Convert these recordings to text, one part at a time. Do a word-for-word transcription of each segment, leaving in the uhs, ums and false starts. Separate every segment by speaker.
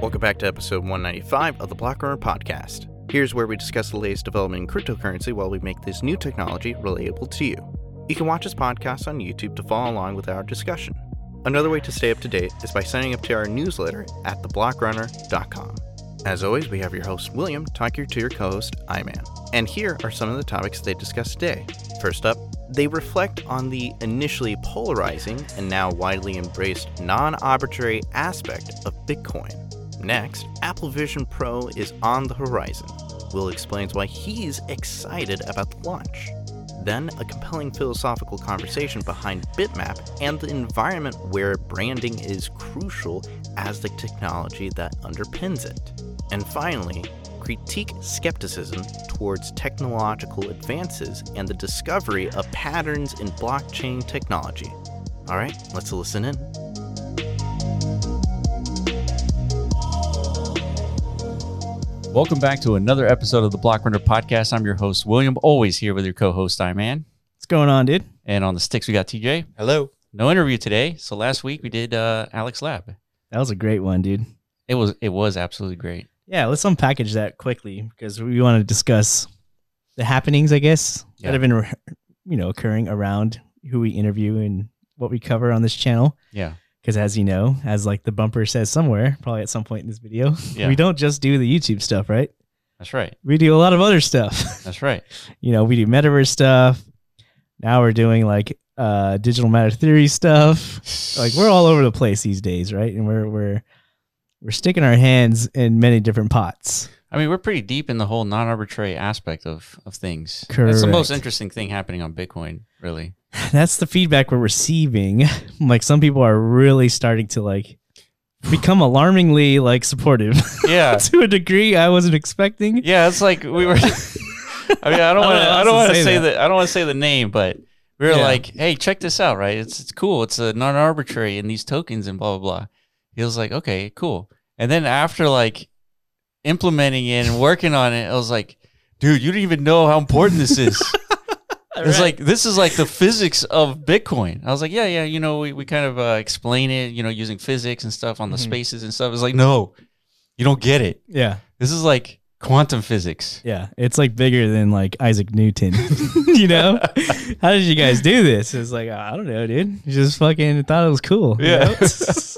Speaker 1: Welcome back to episode one ninety-five of the Blockrunner Podcast. Here's where we discuss the latest development in cryptocurrency while we make this new technology relatable to you. You can watch this podcast on YouTube to follow along with our discussion. Another way to stay up to date is by signing up to our newsletter at the blockrunner dot com. As always, we have your host, William, talking to your co-host, Iman. And here are some of the topics they discussed today. First up, they reflect on the initially polarizing and now widely embraced non-arbitrary aspect of Bitcoin. Next, Apple Vision Pro is on the horizon. Will explains why he's excited about the launch. Then, a compelling philosophical conversation behind Bitmap and the environment where branding is crucial as the technology that underpins it. And finally, critique skepticism towards technological advances and the discovery of patterns in blockchain technology. All right, let's listen in.
Speaker 2: Welcome back to another episode of the Blockrunner Podcast. I'm your host, William, always here with your co-host, Iman.
Speaker 3: What's going on, dude?
Speaker 2: And on the sticks, we got T J.
Speaker 4: Hello.
Speaker 2: No interview today. So last week we did uh, Alex Lab.
Speaker 3: That was a great one, dude.
Speaker 2: It was it was absolutely great.
Speaker 3: Yeah, let's unpackage that quickly because we want to discuss the happenings, I guess,
Speaker 2: Yeah.
Speaker 3: that have been, you know, occurring around who we interview and what we cover on this channel.
Speaker 2: Yeah.
Speaker 3: Because as you know, as like the bumper says somewhere, probably at some point in this video,
Speaker 2: Yeah.
Speaker 3: we don't just do the YouTube stuff, right?
Speaker 2: That's right.
Speaker 3: We do a lot of other stuff.
Speaker 2: That's right.
Speaker 3: You know, we do metaverse stuff. Now we're doing like uh, digital matter theory stuff. Like we're all over the place these days, right? And we're we're we're sticking our hands in many different pots.
Speaker 2: I mean, we're pretty deep in the whole non-arbitrary aspect of, of things.
Speaker 3: Correct.
Speaker 2: It's the most interesting thing happening on Bitcoin, really.
Speaker 3: That's the feedback we're receiving. Like some people are really starting to like become alarmingly like supportive.
Speaker 2: Yeah.
Speaker 3: To a degree I wasn't expecting.
Speaker 2: Yeah, it's like we were. I mean, I don't want to. I don't want to say that. I don't want to say the name, but we were
Speaker 3: Yeah.
Speaker 2: like, "Hey, check this out, right? It's it's cool. It's a non-arbitrary in these tokens and blah blah blah." He was like, "Okay, cool." And then after like implementing it and working on it, I was like, "Dude, you don't even know how important this is." It's
Speaker 3: Right.
Speaker 2: like this is like the physics of Bitcoin. I was like, "Yeah, yeah, you know, we we kind of uh, explain it, you know, using physics and stuff on the
Speaker 3: Mhm.
Speaker 2: spaces and stuff." It's like, no, you don't get it.
Speaker 3: Yeah.
Speaker 2: This is like quantum physics.
Speaker 3: Yeah. It's like bigger than like Isaac Newton. You know? How did you guys do this? It's like, I don't know, dude. You just fucking thought it was cool. you
Speaker 2: Yeah.
Speaker 3: know?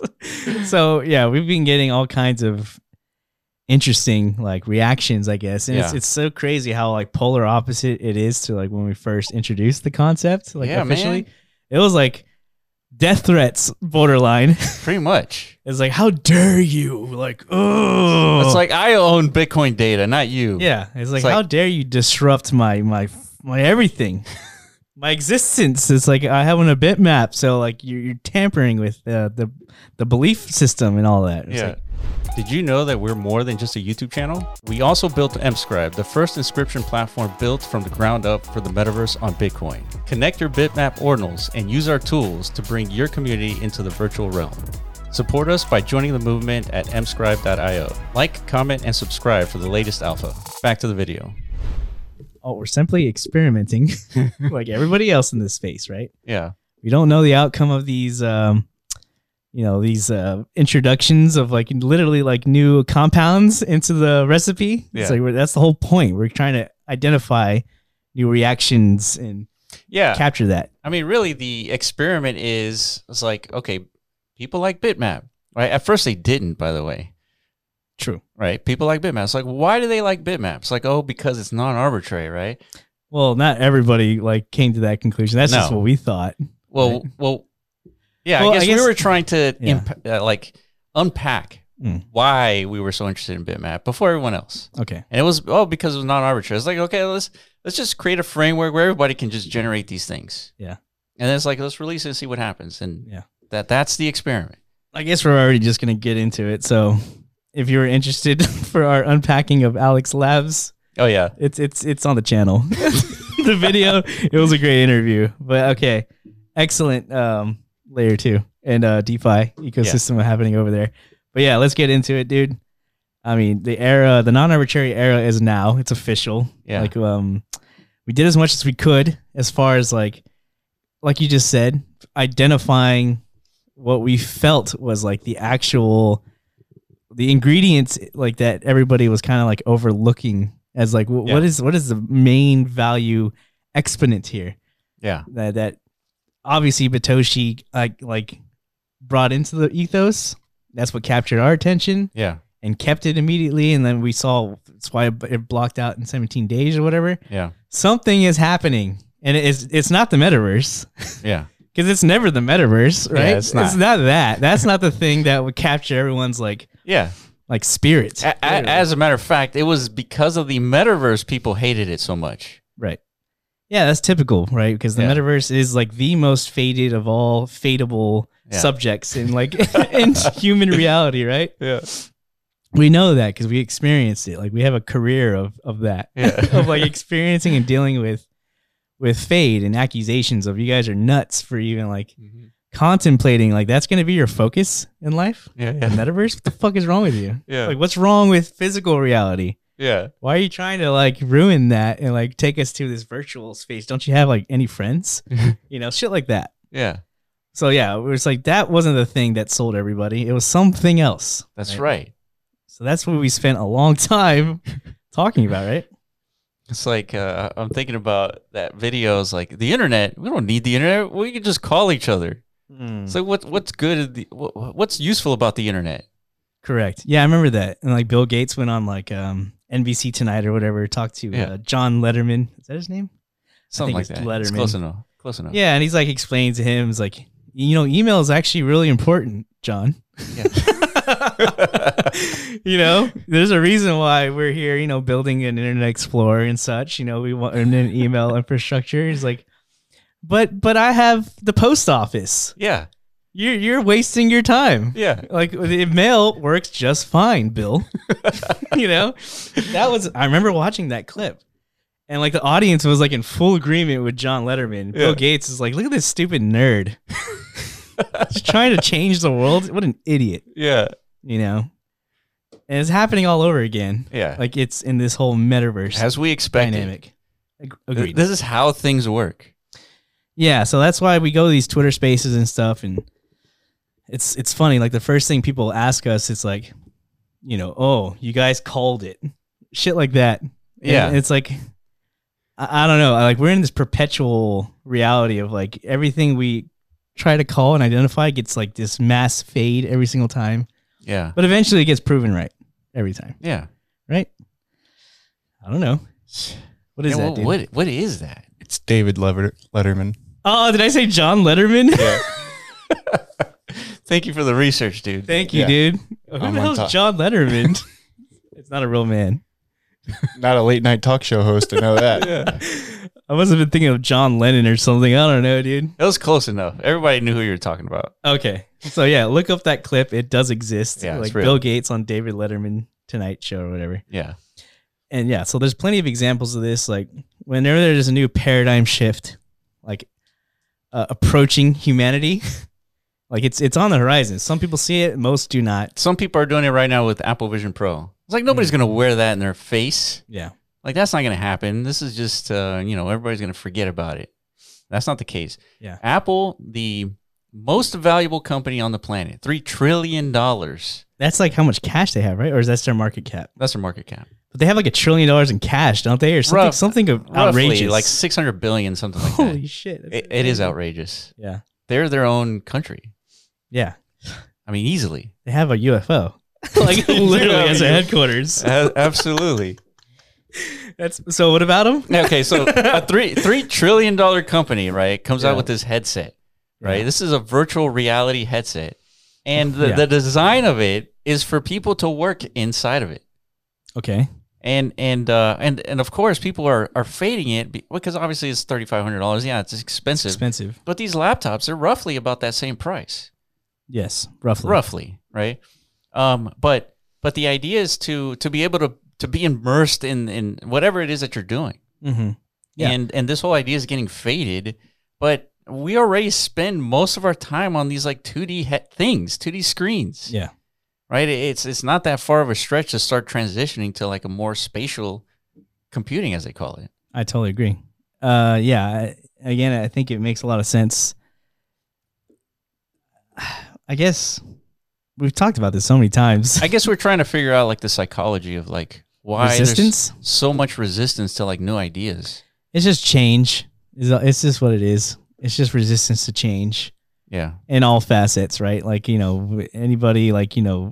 Speaker 3: So yeah, we've been getting all kinds of interesting like reactions, I guess. And it's
Speaker 2: Yeah.
Speaker 3: it's so crazy how like polar opposite it is to like when we first introduced the concept, like
Speaker 2: Yeah,
Speaker 3: officially.
Speaker 2: man.
Speaker 3: It was like death threats borderline.
Speaker 2: Pretty much.
Speaker 3: It's like, how dare you? Like, oh,
Speaker 2: It's like I own Bitcoin data, not you.
Speaker 3: yeah. It's like,
Speaker 2: like-
Speaker 3: how dare you disrupt my my my everything, my existence? It's like I have on a bitmap, so like you're, you're tampering with uh, the the belief system and all that. It's
Speaker 2: Yeah.
Speaker 3: like,
Speaker 2: Did you know that we're more than just a YouTube channel? We also built Mscribe, the first inscription platform built from the ground up for the metaverse on Bitcoin. Connect your Bitmap ordinals and use our tools to bring your community into the virtual realm. Support us by joining the movement at m scribe dot i o. Like, comment, and subscribe for the latest alpha. Back to the video.
Speaker 3: oh, we're simply experimenting, like everybody else in this space, right?
Speaker 2: Yeah.
Speaker 3: We don't know the outcome of these, um, you know, these uh, introductions of like literally like new compounds into the recipe.
Speaker 2: Yeah.
Speaker 3: It's like we're, that's the whole point. We're trying to identify new reactions and
Speaker 2: Yeah.
Speaker 3: capture that.
Speaker 2: I mean, really, the experiment is it's like, okay, people like Bitmap, right? At first, they didn't, by the way.
Speaker 3: True.
Speaker 2: Right? People like Bitmap. It's like, why do they like Bitmap? It's like, oh, because it's non-arbitrary, right?
Speaker 3: Well, not everybody like came to that conclusion. That's just
Speaker 2: No.
Speaker 3: what we thought.
Speaker 2: Well,
Speaker 3: Right.
Speaker 2: well, yeah.
Speaker 3: Well,
Speaker 2: I, guess
Speaker 3: I guess-
Speaker 2: we were trying to
Speaker 3: Yeah.
Speaker 2: imp- uh, like unpack
Speaker 3: Mm.
Speaker 2: why we were so interested in Bitmap before everyone else,
Speaker 3: Okay.
Speaker 2: and it was oh because it was non-arbitrary. It's like, okay, let's let's just create a framework where everybody can just generate these things.
Speaker 3: Yeah.
Speaker 2: And then it's like, let's release it and see what happens, and
Speaker 3: Yeah.
Speaker 2: that that's the experiment.
Speaker 3: I guess we're already just gonna get into it. So, if you're interested for our unpacking of Alex Labs,
Speaker 2: Oh yeah,
Speaker 3: it's it's it's on the channel. The video, it was a great interview. But okay, excellent um, layer two and uh, DeFi ecosystem happening over there. But yeah, let's get into it, dude. I mean, the era, the non-arbitrary era is now. It's official.
Speaker 2: Yeah.
Speaker 3: Like um, we did as much as we could as far as like, like you just said, identifying what we felt was like the actual the ingredients like that everybody was kind of like overlooking as like w-
Speaker 2: Yeah.
Speaker 3: what is what is the main value exponent here
Speaker 2: Yeah.
Speaker 3: that that obviously Batoshi like like brought into the ethos. That's what captured our attention
Speaker 2: Yeah.
Speaker 3: and kept it immediately, and then we saw that's why it blocked out in seventeen days or whatever.
Speaker 2: Yeah.
Speaker 3: Something is happening, and it is it's not the metaverse.
Speaker 2: Yeah.
Speaker 3: Because it's never the metaverse, right?
Speaker 2: Yeah, it's not.
Speaker 3: It's not that. That's not the thing that would capture everyone's like
Speaker 2: Yeah.
Speaker 3: like spirit.
Speaker 2: A- a- as a matter of fact, it was because of the metaverse people hated it so much.
Speaker 3: Right. Yeah, that's typical, right? Because the
Speaker 2: Yeah.
Speaker 3: metaverse is like the most faded of all fadeable
Speaker 2: Yeah.
Speaker 3: subjects in like in human reality, right?
Speaker 2: Yeah.
Speaker 3: We know that because we experienced it. Like we have a career of of that,
Speaker 2: Yeah.
Speaker 3: of like experiencing and dealing with with fade and accusations of you guys are nuts for even like contemplating like that's going to be your focus in life.
Speaker 2: Yeah.
Speaker 3: The metaverse. What the fuck is wrong with you?
Speaker 2: Yeah.
Speaker 3: Like what's wrong with physical reality?
Speaker 2: Yeah.
Speaker 3: Why are you trying to like ruin that and like take us to this virtual space? Don't you have like any friends? You know, shit like that.
Speaker 2: Yeah.
Speaker 3: So yeah, it was like that wasn't the thing that sold everybody. It was something else.
Speaker 2: That's right.
Speaker 3: So that's what we spent a long time talking about, right?
Speaker 2: It's like uh, I'm thinking about that videos like the internet. We don't need the internet. We can just call each other.
Speaker 3: Mm.
Speaker 2: So what what's good? at the- what, what's useful about the internet?
Speaker 3: Correct. Yeah, I remember that. And like Bill Gates went on like um, N B C Tonight or whatever, talked to
Speaker 2: Yeah.
Speaker 3: uh, John Letterman. Is that his name?
Speaker 2: Something like
Speaker 3: it's
Speaker 2: that. It's
Speaker 3: Letterman.
Speaker 2: close enough. Close enough.
Speaker 3: Yeah, and he's like explaining to him, he's like, you know, email is actually really important, John.
Speaker 2: Yeah.
Speaker 3: You know, there's a reason why we're here, you know, building an Internet Explorer and such. You know, we want an email infrastructure. He's like, but but I have the post office.
Speaker 2: Yeah.
Speaker 3: You're you're wasting your time.
Speaker 2: Yeah.
Speaker 3: Like the mail works just fine, Bill. You know, that was I remember watching that clip, and like the audience was like in full agreement with John Letterman.
Speaker 2: Yeah.
Speaker 3: Bill Gates is like, look at this stupid nerd. He's trying to change the world. What an idiot.
Speaker 2: Yeah.
Speaker 3: You know, and it's happening all over again.
Speaker 2: Yeah.
Speaker 3: Like it's in this whole metaverse
Speaker 2: As we expected.
Speaker 3: dynamic. Ag-
Speaker 2: Th-
Speaker 3: Agreed.
Speaker 2: This is how things work.
Speaker 3: Yeah, so that's why we go to these Twitter spaces and stuff, and it's it's funny. Like the first thing people ask us, it's like, you know, oh, you guys called it, shit like that. And
Speaker 2: Yeah.
Speaker 3: it's like, I, I don't know. Like we're in this perpetual reality of like everything we try to call and identify gets like this mass fade every single time,
Speaker 2: Yeah.
Speaker 3: but eventually it gets proven right every time,
Speaker 2: Yeah.
Speaker 3: right? I don't know. What is
Speaker 2: Yeah,
Speaker 3: that,
Speaker 2: well,
Speaker 3: dude?
Speaker 2: what what is that?
Speaker 4: It's David Lever- Letterman.
Speaker 3: Oh, did I say John Letterman?
Speaker 4: Yeah.
Speaker 2: Thank you for the research, dude.
Speaker 3: Thank you,
Speaker 4: Yeah.
Speaker 3: dude. Who
Speaker 4: I'm
Speaker 3: the
Speaker 4: on
Speaker 3: hell's
Speaker 4: top.
Speaker 3: John Letterman? It's not a real man.
Speaker 4: Not a late night talk show host, I know that.
Speaker 2: Yeah.
Speaker 3: I must have been thinking of John Lennon or something. I don't know, dude.
Speaker 2: It was close enough. Everybody knew who you were talking about.
Speaker 3: Okay. So yeah, look up that clip. It does exist.
Speaker 2: Yeah, it's
Speaker 3: like
Speaker 2: real.
Speaker 3: Bill Gates on David Letterman Tonight Show or whatever.
Speaker 2: Yeah.
Speaker 3: And yeah, so there's plenty of examples of this. Like whenever there's a new paradigm shift, like uh, approaching humanity, like it's it's on the horizon. Some people see it, most do not.
Speaker 2: Some people are doing it right now with Apple Vision Pro. It's like nobody's
Speaker 3: Hmm.
Speaker 2: going to wear that in their face.
Speaker 3: Yeah.
Speaker 2: Like that's not going to happen. This is just, uh, you know, everybody's going to forget about it. That's not the case.
Speaker 3: Yeah.
Speaker 2: Apple, the most valuable company on the planet, three trillion dollars.
Speaker 3: That's like how much cash they have, right? Or is that their market cap?
Speaker 2: That's their market cap.
Speaker 3: But they have like a trillion dollars in cash, don't they? Or something,
Speaker 2: Rough-
Speaker 3: something of
Speaker 2: Roughly
Speaker 3: outrageous.
Speaker 2: like six hundred billion, something like
Speaker 3: Holy
Speaker 2: that.
Speaker 3: shit. that's
Speaker 2: It, it is
Speaker 3: crazy.
Speaker 2: outrageous.
Speaker 3: Yeah.
Speaker 2: They're their own country.
Speaker 3: Yeah.
Speaker 2: I mean, easily.
Speaker 3: They have a U F O. Like literally as a headquarters.
Speaker 2: Absolutely.
Speaker 3: That's so what about them?
Speaker 2: Okay, so a three three trillion dollar company, right, comes
Speaker 3: Yeah.
Speaker 2: out with this headset, right?
Speaker 3: Yeah.
Speaker 2: This is a virtual reality headset, and the,
Speaker 3: Yeah.
Speaker 2: the design of it is for people to work inside of it,
Speaker 3: Okay.
Speaker 2: and and uh, and and of course, people are are fading it be- because obviously it's thirty five hundred dollars. Yeah, it's expensive,
Speaker 3: Expensive.
Speaker 2: but these laptops are roughly about that same price,
Speaker 3: Yes. Roughly.
Speaker 2: roughly, right? Um, but but the idea is to to be able to to be immersed in in whatever it is that you're doing.
Speaker 3: Mm-hmm. Yeah.
Speaker 2: And and this whole idea is getting faded, but we already spend most of our time on these like two D he- things, two D screens,
Speaker 3: Yeah.
Speaker 2: right? It's it's not that far of a stretch to start transitioning to like a more spatial computing, as they call it.
Speaker 3: I totally agree. Uh, yeah. I- Again, I think it makes a lot of sense. I guess we've talked about this so many times.
Speaker 2: I guess we're trying to figure out like the psychology of like why
Speaker 3: Resistance?
Speaker 2: there's so much resistance to like new ideas.
Speaker 3: It's just change. It's it's just what it is. It's just resistance to change
Speaker 2: Yeah.
Speaker 3: in all facets, right? Like, you know, anybody like, you know,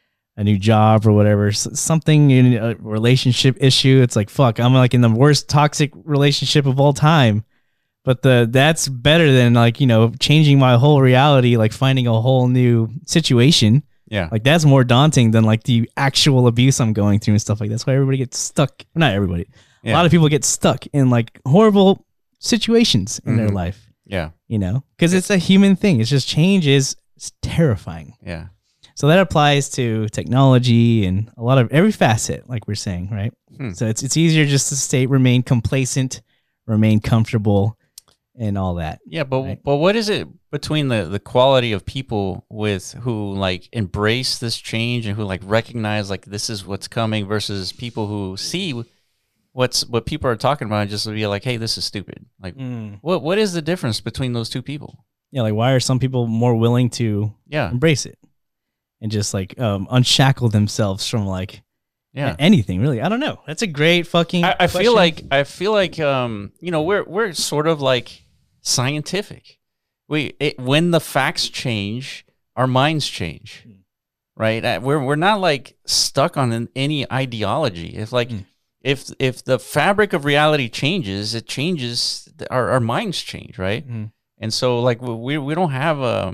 Speaker 3: a new job or whatever, s- something in a relationship issue. It's like, fuck, I'm like in the worst toxic relationship of all time. But the that's better than like, you know, changing my whole reality, like finding a whole new situation.
Speaker 2: Yeah.
Speaker 3: Like that's more daunting than like the actual abuse I'm going through and stuff like that. That's why everybody gets stuck. Not everybody. A
Speaker 2: Yeah.
Speaker 3: lot of people get stuck in like horrible situations in their
Speaker 2: Mhm.
Speaker 3: life,
Speaker 2: Yeah.
Speaker 3: you know, because it's a human thing. It's just change is it's terrifying.
Speaker 2: Yeah.
Speaker 3: So that applies to technology and a lot of every facet, like we're saying, right?
Speaker 2: Hmm.
Speaker 3: So it's it's easier just to stay, remain complacent, remain comfortable, and all that.
Speaker 2: Yeah, but
Speaker 3: Right.
Speaker 2: but what is it between the the quality of people with who like embrace this change and who like recognize like this is what's coming versus people who see what's what people are talking about and just be like, hey, this is stupid. Like, what what is the difference between those two people?
Speaker 3: Yeah, like why are some people more willing to
Speaker 2: Yeah,
Speaker 3: embrace it and just like um, unshackle themselves from like
Speaker 2: yeah.
Speaker 3: anything really? I don't know. That's a great fucking.
Speaker 2: I, I feel
Speaker 3: question.
Speaker 2: like I feel like um you know we're we're sort of like scientific. We it, when the facts change, our minds change, right? Uh, We're we're not like stuck on an, any ideology. If like
Speaker 3: Mm.
Speaker 2: if if the fabric of reality changes, it changes. Our our minds change, right?
Speaker 3: Mhm.
Speaker 2: And so like we we don't have a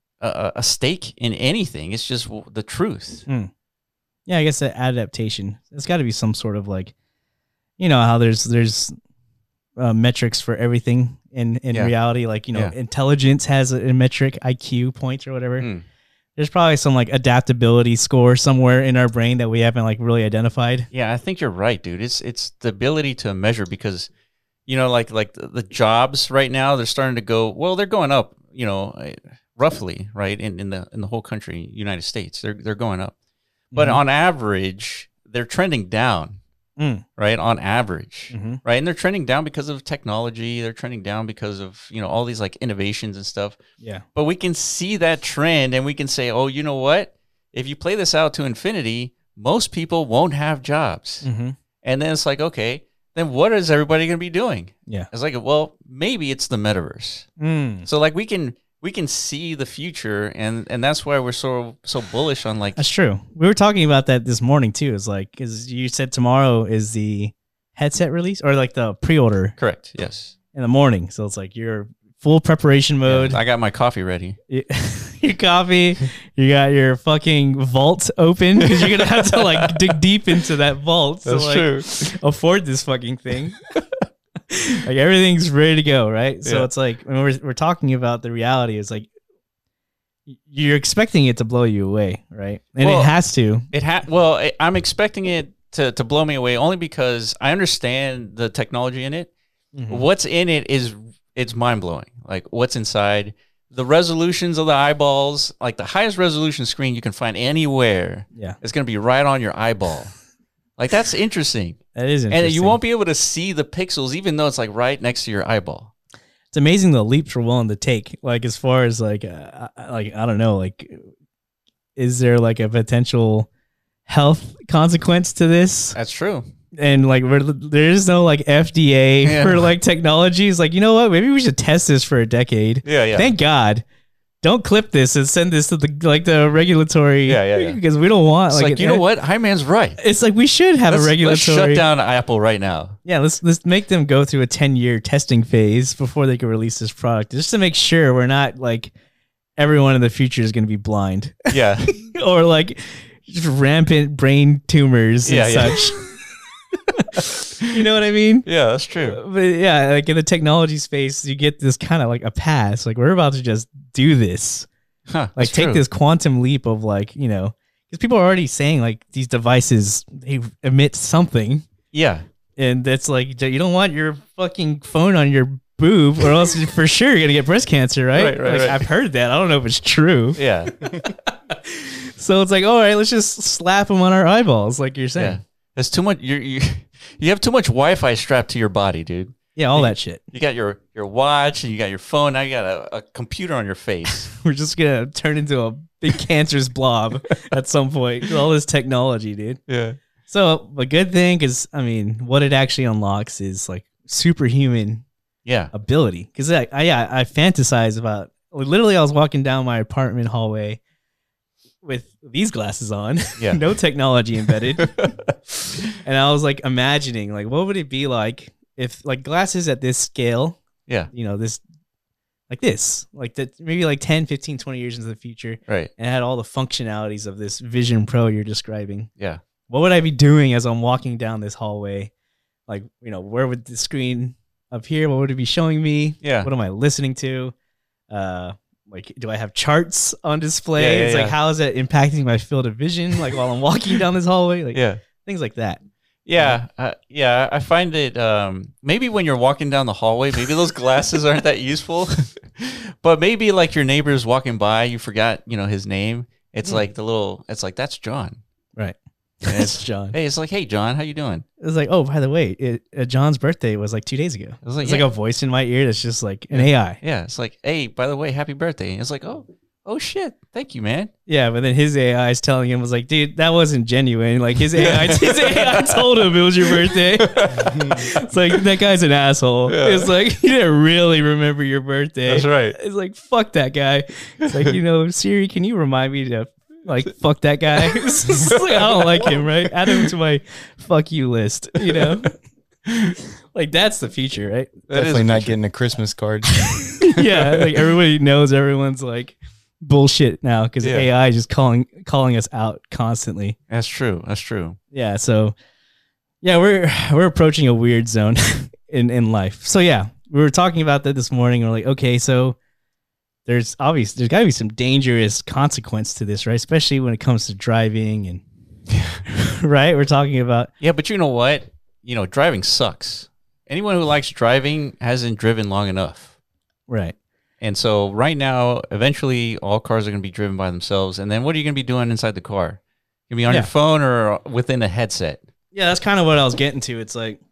Speaker 2: a, a stake in anything. It's just the truth.
Speaker 3: Yeah, I guess the adaptation. It's got to be some sort of like, you know, how there's there's uh, metrics for everything in in
Speaker 2: Yeah.
Speaker 3: reality. Like, you know,
Speaker 2: Yeah.
Speaker 3: intelligence has a, a metric, I Q points or whatever.
Speaker 2: Mm.
Speaker 3: There's probably some like adaptability score somewhere in our brain that we haven't like really identified.
Speaker 2: Yeah, I think you're right, dude. It's it's the ability to measure because, you know, like like the, the jobs right now, they're starting to go. Well, they're going up. You know, eh, roughly, right in, in the in the whole country, United States, they're they're going up. But
Speaker 3: Mhm.
Speaker 2: on average, they're trending down.
Speaker 3: Mm.
Speaker 2: Right on average,
Speaker 3: Mhm.
Speaker 2: right, and they're trending down because of technology. They're trending down because of you know all these like innovations and stuff.
Speaker 3: Yeah.
Speaker 2: But we can see that trend and we can say, oh, you know what? If you play this out to infinity, most people won't have jobs.
Speaker 3: Mm-hmm.
Speaker 2: And then it's like, okay, then what is everybody going to be doing?
Speaker 3: Yeah.
Speaker 2: It's like, well, maybe it's the metaverse.
Speaker 3: Mm.
Speaker 2: So like we can we can see the future, and and that's why we're so so bullish on like
Speaker 3: That's true. We were talking about that this morning too. It's like, because you said tomorrow is the headset release or like the pre-order
Speaker 2: correct. Yes.
Speaker 3: in the morning. So it's like you're full preparation mode.
Speaker 2: Yeah, I got my coffee ready.
Speaker 3: You- your coffee, you got your fucking vault open because you're gonna have to like dig deep into that vault to like afford this fucking thing. Like everything's ready to go, right? So
Speaker 2: Yeah.
Speaker 3: it's like when we're we're talking about the reality, it's like y- you're expecting it to blow you away, right? And
Speaker 2: Well,
Speaker 3: it has to.
Speaker 2: It ha- well, I- I'm expecting it to to blow me away only because I understand the technology in it.
Speaker 3: Mhm.
Speaker 2: What's in it is it's mind blowing. Like what's inside, the resolutions of the eyeballs, like the highest resolution screen you can find anywhere.
Speaker 3: Yeah,
Speaker 2: It's gonna be right on your eyeball. Like that's interesting.
Speaker 3: that is interesting.
Speaker 2: And you won't be able to see the pixels even though it's like right next to your eyeball.
Speaker 3: It's amazing the leaps we're willing to take. Like as far as like, uh, I- like I don't know, like is there like a potential health consequence to this?
Speaker 2: That's true.
Speaker 3: And like we're, there is no like F D A
Speaker 2: Yeah.
Speaker 3: for like technologies. Like, you know what? Maybe we should test this for a decade.
Speaker 2: Yeah, yeah.
Speaker 3: Thank God. Don't clip this and send this to the like the regulatory.
Speaker 2: Yeah, yeah, yeah.
Speaker 3: Because we don't want
Speaker 2: It's
Speaker 3: like,
Speaker 2: like, you know what? High man's right.
Speaker 3: It's like we should have
Speaker 2: Let's,
Speaker 3: a
Speaker 2: let's
Speaker 3: regulatory.
Speaker 2: shut down Apple right now.
Speaker 3: Yeah, let's let's make them go through a ten year testing phase before they can release this product, just to make sure we're not like everyone in the future is going to be blind
Speaker 2: Yeah.
Speaker 3: or like just rampant brain tumors and
Speaker 2: Yeah, yeah.
Speaker 3: such. You know what I mean?
Speaker 2: Yeah, that's true.
Speaker 3: But yeah, like in the technology space, you get this kind of like a pass. Like we're about to just do this.
Speaker 2: Huh,
Speaker 3: Like
Speaker 2: that's
Speaker 3: take
Speaker 2: true.
Speaker 3: this quantum leap of like, you know, because people are already saying like these devices, they emit something.
Speaker 2: Yeah.
Speaker 3: And that's like, you don't want your fucking phone on your boob or else for sure you're going to get breast cancer, right?
Speaker 2: Right, right,
Speaker 3: like,
Speaker 2: right.
Speaker 3: I've heard that. I don't know if it's true.
Speaker 2: Yeah.
Speaker 3: So it's like, all right, let's just slap them on our eyeballs, like you're
Speaker 2: Yeah.
Speaker 3: saying.
Speaker 2: There's too much. You you you have too much Wi-Fi strapped to your body, dude.
Speaker 3: Yeah, all that shit.
Speaker 2: You got your, your watch and you got your phone. Now you got a, a computer on your face.
Speaker 3: We're just gonna turn into a big cancerous blob at some point with all this technology, dude.
Speaker 2: Yeah.
Speaker 3: So a good thing is, I mean, what it actually unlocks is like superhuman
Speaker 2: Yeah.
Speaker 3: ability. Because I, I, yeah, I fantasize about. Literally, I was walking down my apartment hallway with these glasses on,
Speaker 2: Yeah.
Speaker 3: no technology embedded, and I was like imagining, like, what would it be like if, like, glasses at this scale,
Speaker 2: Yeah.
Speaker 3: you know, this, like this, like that, maybe like ten, fifteen, twenty years into the future,
Speaker 2: Right.
Speaker 3: and it had all the functionalities of this Vision Pro you're describing.
Speaker 2: Yeah.
Speaker 3: What would I be doing as I'm walking down this hallway? Like, you know, where would the screen up here? What would it be showing me?
Speaker 2: Yeah.
Speaker 3: What am I listening to? Uh, like, do I have charts on display?
Speaker 2: Yeah, yeah,
Speaker 3: it's
Speaker 2: yeah.
Speaker 3: like, how is that impacting my field of vision? Like while I'm walking down this hallway, like
Speaker 2: Yeah.
Speaker 3: things like that.
Speaker 2: Yeah, uh, yeah. I find it um, maybe when you're walking down the hallway, maybe those glasses aren't that useful. But maybe like your neighbor's walking by, you forgot, you know, his name. It's
Speaker 3: Mm.
Speaker 2: like the little. It's like that's John.
Speaker 3: Right.
Speaker 2: And
Speaker 3: It's
Speaker 2: it's,
Speaker 3: John.
Speaker 2: hey, it's like, hey, John, how you doing?
Speaker 3: It was like, oh, by the way, it, uh, John's birthday was like two days ago.
Speaker 2: It was like,
Speaker 3: It's
Speaker 2: yeah,
Speaker 3: like a voice in my ear that's just like an A I.
Speaker 2: yeah. It's like, hey, by the way, happy birthday. And it's like, oh, oh shit, thank you, man.
Speaker 3: Yeah, but then his A I is telling him, was like, dude, that wasn't genuine. Like his A I, his A I told him it was your birthday. It's like, that guy's an asshole.
Speaker 2: Yeah.
Speaker 3: It's like, you didn't really remember your birthday.
Speaker 2: That's right.
Speaker 3: It's like, fuck that guy. It's like, you know, Siri, can you remind me to like fuck that guy? It's just like, I don't like him, right? Add him to my fuck you list, you know? Like that's the future, right?
Speaker 2: That is
Speaker 4: Definitely
Speaker 2: a
Speaker 4: not
Speaker 2: feature.
Speaker 4: getting a Christmas card.
Speaker 3: Yeah, like everybody knows everyone's like bullshit now because
Speaker 2: Yeah.
Speaker 3: A I is just calling calling us out constantly.
Speaker 2: That's true. That's true.
Speaker 3: Yeah, so yeah, we're we're approaching a weird zone in in life. So yeah, we were talking about that this morning. We're like, okay, so there's obvious there's got to be some dangerous consequence to this, right? Especially when it comes to driving and right. We're talking about
Speaker 2: Yeah, but you know what? You know, driving sucks. Anyone who likes driving hasn't driven long enough.
Speaker 3: right.
Speaker 2: And so right now, eventually all cars are going to be driven by themselves. And then what are you going to be doing inside the car? You going to be on
Speaker 3: Yeah.
Speaker 2: your phone or within a headset?
Speaker 3: Yeah, that's kind of what I was getting to. It's like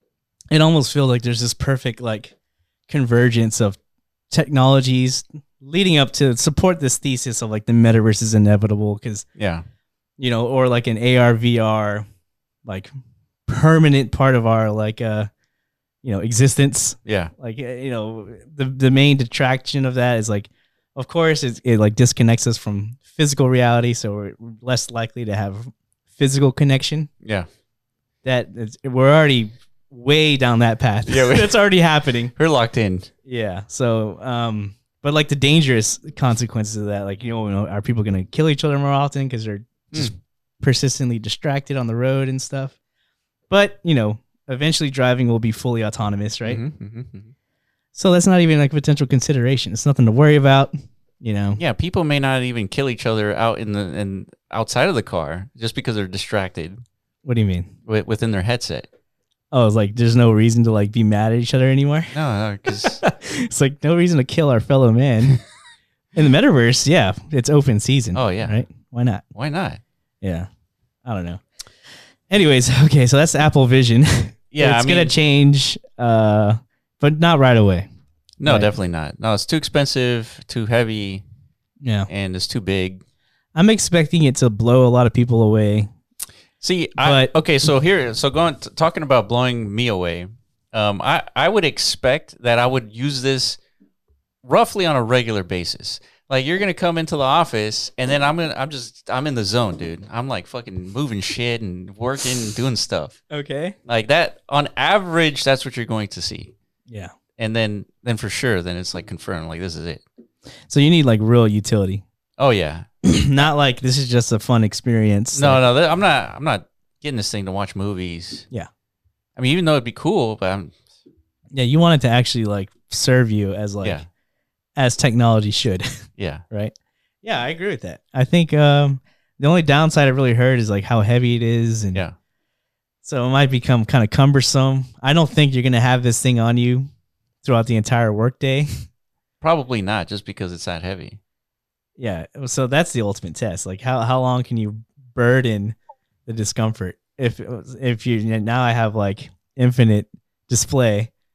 Speaker 3: it almost feels like there's this perfect like convergence of technologies leading up to support this thesis of like the metaverse is inevitable because
Speaker 2: Yeah.
Speaker 3: you know, or like an A R V R like permanent part of our like uh you know existence.
Speaker 2: Yeah.
Speaker 3: Like uh, you know, the the main detraction of that is like, of course, it, it like disconnects us from physical reality, so we're less likely to have physical connection.
Speaker 2: Yeah.
Speaker 3: That is, we're already way down that path.
Speaker 2: Yeah, we-
Speaker 3: That's already happening.
Speaker 2: We're locked in.
Speaker 3: Yeah. So, um, but like the dangerous consequences of that, like you know, you know are people going to kill each other more often because they're just persistently distracted on the road and stuff? But you know, eventually driving will be fully autonomous, right?
Speaker 2: Mhm, mhm, mhm.
Speaker 3: So that's not even like a potential consideration. It's nothing to worry about. You know.
Speaker 2: Yeah, people may not even kill each other out in the in outside of the car just because they're distracted
Speaker 3: What do you mean?
Speaker 2: wi- within their headset.
Speaker 3: Oh, it's like there's no reason to like be mad at each other anymore.
Speaker 2: No, no, because
Speaker 3: It's like no reason to kill our fellow man. In the metaverse, yeah, it's open season.
Speaker 2: Oh, yeah.
Speaker 3: Right? Why not?
Speaker 2: why not?
Speaker 3: Yeah. I don't know. Anyways, okay, so that's Apple Vision.
Speaker 2: Yeah,
Speaker 3: it's
Speaker 2: I mean,
Speaker 3: gonna change, uh, but not right away.
Speaker 2: no,
Speaker 3: right.
Speaker 2: definitely not. No, it's too expensive, too heavy,
Speaker 3: Yeah.
Speaker 2: and it's too big.
Speaker 3: I'm expecting it to blow a lot of people away.
Speaker 2: See, I,
Speaker 3: But-
Speaker 2: okay, so here, so going t- talking about blowing me away, um, I I would expect that I would use this roughly on a regular basis. Like you're gonna come into the office, and then I'm gonna I'm just I'm in the zone, dude. I'm like fucking moving shit and working, and doing stuff
Speaker 3: Okay.
Speaker 2: like that. On average, that's what you're going to see,
Speaker 3: Yeah.
Speaker 2: and then then for sure, then it's like confirmed, like this is it.
Speaker 3: So you need like real utility.
Speaker 2: Oh yeah,
Speaker 3: Not like this is just a fun experience.
Speaker 2: no,
Speaker 3: Like,
Speaker 2: no, th- I'm not I'm not getting this thing to watch movies.
Speaker 3: Yeah.
Speaker 2: I mean, even though it'd be cool, but I'm
Speaker 3: Yeah, you want it to actually like serve you as like
Speaker 2: Yeah.
Speaker 3: as technology should,
Speaker 2: yeah.
Speaker 3: right? Yeah, I agree with that. I think um the only downside I've really heard is like how heavy it is, and
Speaker 2: Yeah.
Speaker 3: so it might become kind of cumbersome. I don't think you're gonna have this thing on you throughout the entire workday.
Speaker 2: Probably not, just because it's that heavy.
Speaker 3: Yeah, so that's the ultimate test. Like how how long can you burden the discomfort? If if you now I have like infinite display,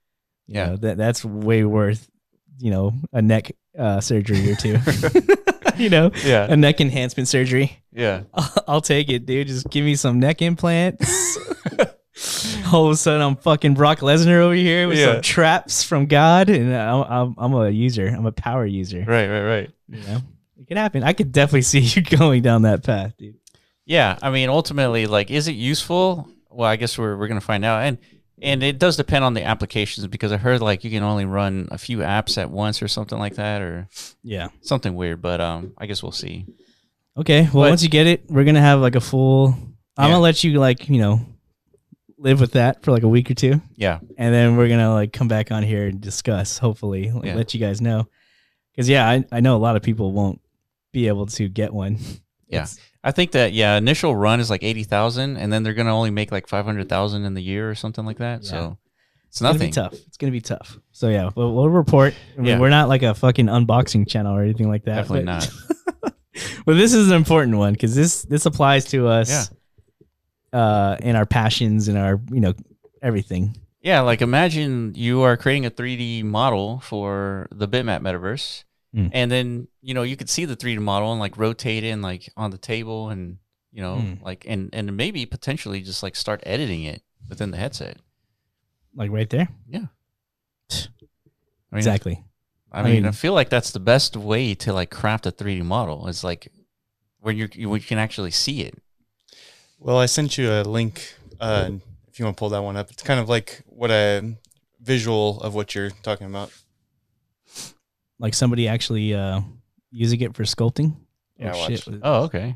Speaker 3: You
Speaker 2: Yeah.
Speaker 3: know, that that's way worth, you know, a neck uh, surgery or two. You know,
Speaker 2: Yeah.
Speaker 3: a neck enhancement surgery.
Speaker 2: Yeah.
Speaker 3: I'll, I'll take it, dude. Just give me some neck implants. All of a sudden, I'm fucking Brock Lesnar over here with
Speaker 2: Yeah.
Speaker 3: some traps from God, and I'm, I'm I'm a user. I'm a power user.
Speaker 2: Right, right, right.
Speaker 3: You know, it could happen. I could definitely see you going down that path, dude.
Speaker 2: Yeah, I mean, ultimately, like, is it useful? Well, I guess we're we're gonna find out, and and it does depend on the applications because I heard like you can only run a few apps at once or something like that, or
Speaker 3: Yeah.
Speaker 2: something weird. But um, I guess we'll see.
Speaker 3: Okay. Well,
Speaker 2: But-
Speaker 3: once you get it, we're gonna have like a full. I'm
Speaker 2: Yeah.
Speaker 3: gonna let you like you know live with that for like a week or two,
Speaker 2: Yeah,
Speaker 3: and then we're gonna like come back on here and discuss. Hopefully, like,
Speaker 2: Yeah.
Speaker 3: let you guys know. Because yeah, I I know a lot of people won't be able to get one.
Speaker 2: Yeah.
Speaker 3: It's-
Speaker 2: I think that yeah, initial run is like eighty thousand, and then they're gonna only make like five hundred thousand in the year or something like that.
Speaker 3: Yeah.
Speaker 2: So it's
Speaker 3: It's gonna
Speaker 2: nothing.
Speaker 3: be tough. It's gonna be tough. So yeah, we'll, we'll report. I mean,
Speaker 2: Yeah.
Speaker 3: We're not like a fucking unboxing channel or anything like that.
Speaker 2: Definitely
Speaker 3: but,
Speaker 2: not.
Speaker 3: But this is an important one because this this applies to us. Uh, in our passions and our you know everything.
Speaker 2: Yeah, like imagine you are creating a three D model for the Bitmap metaverse,
Speaker 3: Mm.
Speaker 2: and then you know you could see the three D model and like rotate it and like on the table, and you know
Speaker 3: Mm.
Speaker 2: like and and maybe potentially just like start editing it within the headset.
Speaker 3: Like right there.
Speaker 2: Yeah, I mean,
Speaker 3: Exactly.
Speaker 2: I
Speaker 3: I
Speaker 2: mean, I
Speaker 3: mean-
Speaker 2: feel like that's the best way to like craft a three D model. Is like when you're you, when you can actually see it.
Speaker 4: Well, I sent you a link. Uh, if you want to pull that one up, it's kind of like what a visual of what you're talking about.
Speaker 3: Like somebody actually uh using it for sculpting.
Speaker 4: Yeah,
Speaker 3: oh,
Speaker 4: watch.
Speaker 3: shit.
Speaker 2: Oh, okay.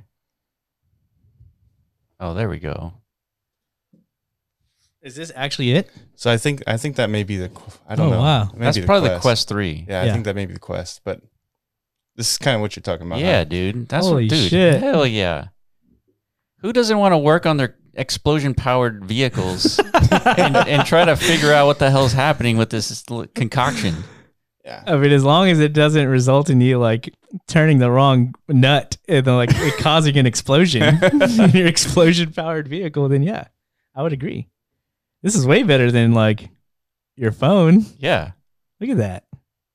Speaker 2: Oh, there we go.
Speaker 3: Is this actually it?
Speaker 4: So I think I think that may be the. qu- I don't
Speaker 3: Oh,
Speaker 4: know.
Speaker 3: wow.
Speaker 4: It may
Speaker 2: That's
Speaker 4: be
Speaker 2: probably the Quest three.
Speaker 4: Yeah, I
Speaker 3: Yeah.
Speaker 4: think that may be the Quest, but this is kind of what you're talking about.
Speaker 2: Yeah,
Speaker 4: huh?
Speaker 2: dude. That's
Speaker 3: Holy
Speaker 2: what, dude.
Speaker 3: shit.
Speaker 2: Hell yeah. Who doesn't want to work on their explosion powered vehicles and, and try to figure out what the hell's happening with this l- concoction?
Speaker 4: Yeah.
Speaker 3: I mean, as long as it doesn't result in you like turning the wrong nut and then like it causing an explosion in your explosion powered vehicle, then yeah, I would agree. This is way better than like your phone.
Speaker 2: Yeah.
Speaker 3: Look at that.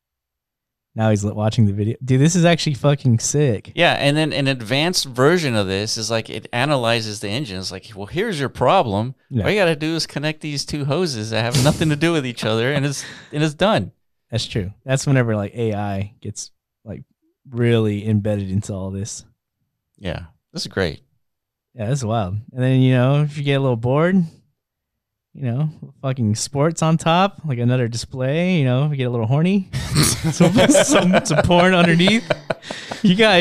Speaker 3: Now he's li- watching the video. Dude, this is actually fucking sick.
Speaker 2: Yeah. And then an advanced version of this is like it analyzes the engine. It's like, well, here's your problem.
Speaker 3: Yeah.
Speaker 2: All you got to do is connect these two hoses that have nothing to do with each other, and it's and it's done.
Speaker 3: That's true. That's whenever like A I gets like really embedded into all this.
Speaker 2: Yeah. This is great.
Speaker 3: Yeah, that's wild. And then, you know, if you get a little bored, you know, fucking sports on top, like another display, you know, if you get a little horny, some, some, some porn underneath. You got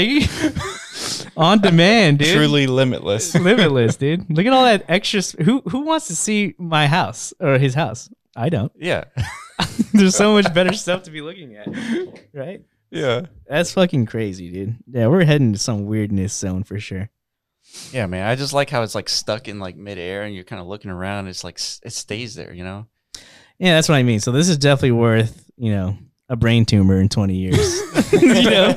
Speaker 3: on demand, dude.
Speaker 4: Truly limitless.
Speaker 3: Limitless, dude. Look at all that extra. s- Who who wants to see my house or his house? I don't.
Speaker 2: Yeah.
Speaker 3: There's so much better stuff to be looking at, right?
Speaker 4: Yeah.
Speaker 3: That's fucking crazy, dude. Yeah, we're heading to some weirdness zone for sure.
Speaker 2: Yeah, man. I just like how it's like stuck in like midair and you're kind of looking around. It's like s- it stays there, you know?
Speaker 3: Yeah, that's what I mean. So this is definitely worth, you know, a brain tumor in twenty years. you know,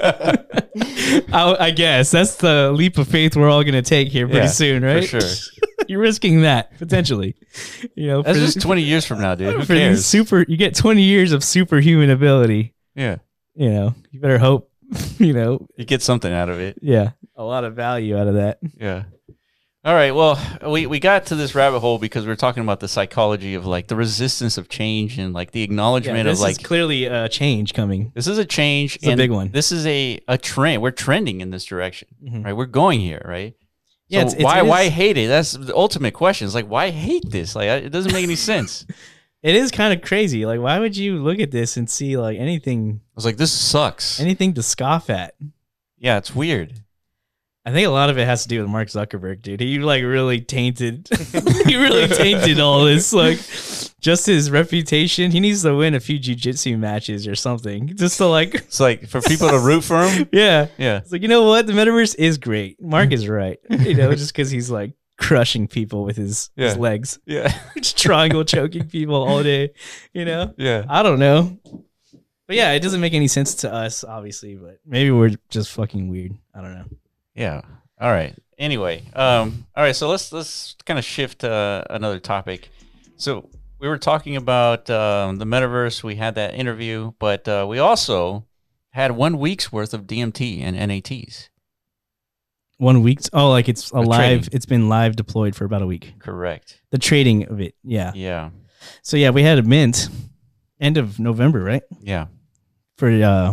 Speaker 3: I, I guess that's the leap of faith we're all gonna take here pretty
Speaker 2: Yeah,
Speaker 3: soon, right?
Speaker 2: For sure.
Speaker 3: You're risking that potentially. You know,
Speaker 2: That's
Speaker 3: for,
Speaker 2: just twenty years from now, dude. Who
Speaker 3: for these
Speaker 2: cares?
Speaker 3: super. You get twenty years of superhuman ability.
Speaker 2: Yeah.
Speaker 3: You know, you better hope. You know,
Speaker 2: You get something out of it.
Speaker 3: yeah, a lot of value out of that.
Speaker 2: Yeah. All right. Well, we, we got to this rabbit hole because we are talking about the psychology of like the resistance of change and like the
Speaker 3: Yeah,
Speaker 2: acknowledgement
Speaker 3: this
Speaker 2: of like
Speaker 3: is clearly a change coming.
Speaker 2: this is a change.
Speaker 3: It's a
Speaker 2: and
Speaker 3: big one.
Speaker 2: This is a, a trend. We're trending in this direction,
Speaker 3: Mhm.
Speaker 2: right? We're going here, right?
Speaker 3: Yeah,
Speaker 2: So
Speaker 3: it's- it's-
Speaker 2: why
Speaker 3: it is-
Speaker 2: why hate it? That's the ultimate question. It's like why hate this? Like I- it doesn't make any sense. I
Speaker 3: It is kind of crazy. Like, why would you look at this and see like anything,
Speaker 2: was like, this sucks.
Speaker 3: anything to scoff at?
Speaker 2: Yeah, it's weird.
Speaker 3: I think a lot of it has to do with Mark Zuckerberg, dude. He like really tainted, he really tainted all this. Like, just his reputation. He needs to win a few jiu-jitsu matches or something, just to like,
Speaker 2: It's like for people to root for him.
Speaker 3: yeah.
Speaker 2: Yeah.
Speaker 3: It's like, you know what? The metaverse is great. Mark is right. You know, just because he's like crushing people with his, his
Speaker 2: Yeah.
Speaker 3: legs,
Speaker 2: Yeah.
Speaker 3: just triangle choking people all day. You know,
Speaker 2: Yeah.
Speaker 3: I don't know. But yeah, it doesn't make any sense to us, obviously. But maybe we're just fucking weird. I don't know.
Speaker 2: Yeah. All right. Anyway, um, all right. So let's let's kind of shift to uh, another topic. So we were talking about um, the metaverse. We had that interview, but uh, we also had one week's worth of D M T and N A Ts.
Speaker 3: One week. Oh, like it's a
Speaker 2: Of
Speaker 3: live.
Speaker 2: trading.
Speaker 3: It's been live deployed for about a week.
Speaker 2: Correct.
Speaker 3: The trading of it. Yeah.
Speaker 2: Yeah.
Speaker 3: So yeah, we had a mint end of November, right?
Speaker 2: Yeah.
Speaker 3: For uh,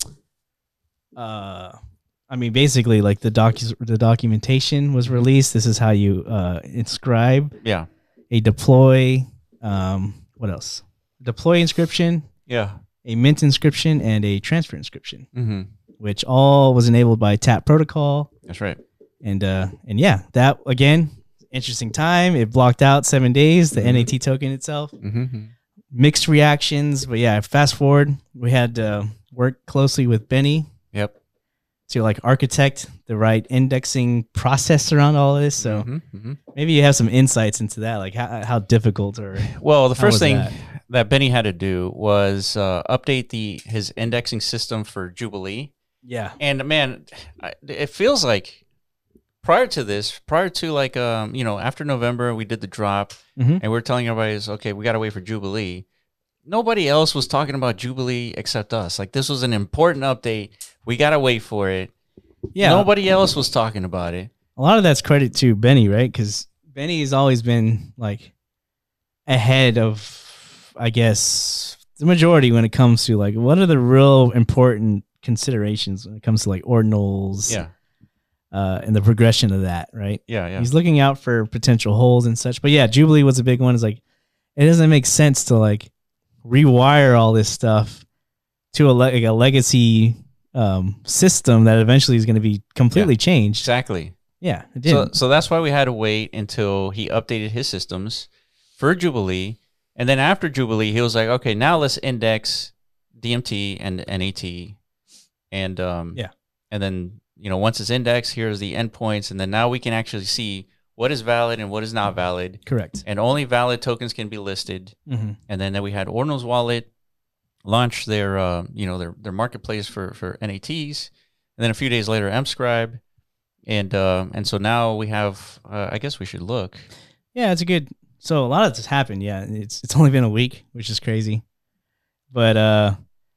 Speaker 3: uh, I mean, basically, like the doc, the documentation was released. This is how you uh inscribe
Speaker 2: Yeah.
Speaker 3: a deploy. Um, what else? Deploy inscription,
Speaker 2: Yeah.
Speaker 3: a mint inscription, and a transfer inscription,
Speaker 2: Mm-hmm.
Speaker 3: which all was enabled by Tap Protocol.
Speaker 2: That's right.
Speaker 3: And uh, and yeah, that again, interesting time. It blocked out seven days. The
Speaker 2: Mhm.
Speaker 3: N A T token itself,
Speaker 2: Mm-hmm.
Speaker 3: mixed reactions. But yeah, fast forward, we had to work closely with Benny
Speaker 2: Yep.
Speaker 3: to like architect the right indexing process around all of this. So
Speaker 2: Mhm, mhm.
Speaker 3: maybe you have some insights into that, like how how difficult or
Speaker 2: Well, the
Speaker 3: How
Speaker 2: first
Speaker 3: was
Speaker 2: thing
Speaker 3: that?
Speaker 2: that? Benny had to do was uh, update the his indexing system for Jubilee.
Speaker 3: yeah,
Speaker 2: And man, I, it feels like prior to this, prior to like um, you know, after November, we did the drop,
Speaker 3: Mhm.
Speaker 2: and we we're telling everybody, is, okay, we got to wait for Jubilee. Nobody else was talking about Jubilee except us. Like this was an important update. We got to wait for it.
Speaker 3: yeah.
Speaker 2: Nobody else was talking about it.
Speaker 3: A lot of that's credit to Benny, right? Because Benny has always been like ahead of, I guess, the majority when it comes to like what are the real important considerations when it comes to like ordinals,
Speaker 2: Yeah,
Speaker 3: uh, and the progression of that, right?
Speaker 2: yeah, yeah.
Speaker 3: He's looking out for potential holes and such. But yeah, Jubilee was a big one. It's like it doesn't make sense to like rewire all this stuff to a, le- like a legacy um, system that eventually is going to be completely changed.
Speaker 2: Exactly.
Speaker 3: Yeah, it did.
Speaker 2: So, so that's why we had to wait until he updated his systems for Jubilee, and then after Jubilee, he was like, "Okay, now let's index D M T and N A T, and um,
Speaker 3: Yeah.
Speaker 2: and then you know once it's indexed, here's the endpoints, and then now we can actually see what is valid and what is not valid,
Speaker 3: Correct.
Speaker 2: and only valid tokens can be listed."
Speaker 3: Mm-hmm.
Speaker 2: And then, then we had Ordinals Wallet launch their uh, you know their their marketplace for for N A Ts, and then a few days later, Mscribe. And uh, and so now we have. Uh, I guess we should look.
Speaker 3: Yeah, it's a good. So a lot of this happened. Yeah, it's it's only been a week, which is crazy. But uh,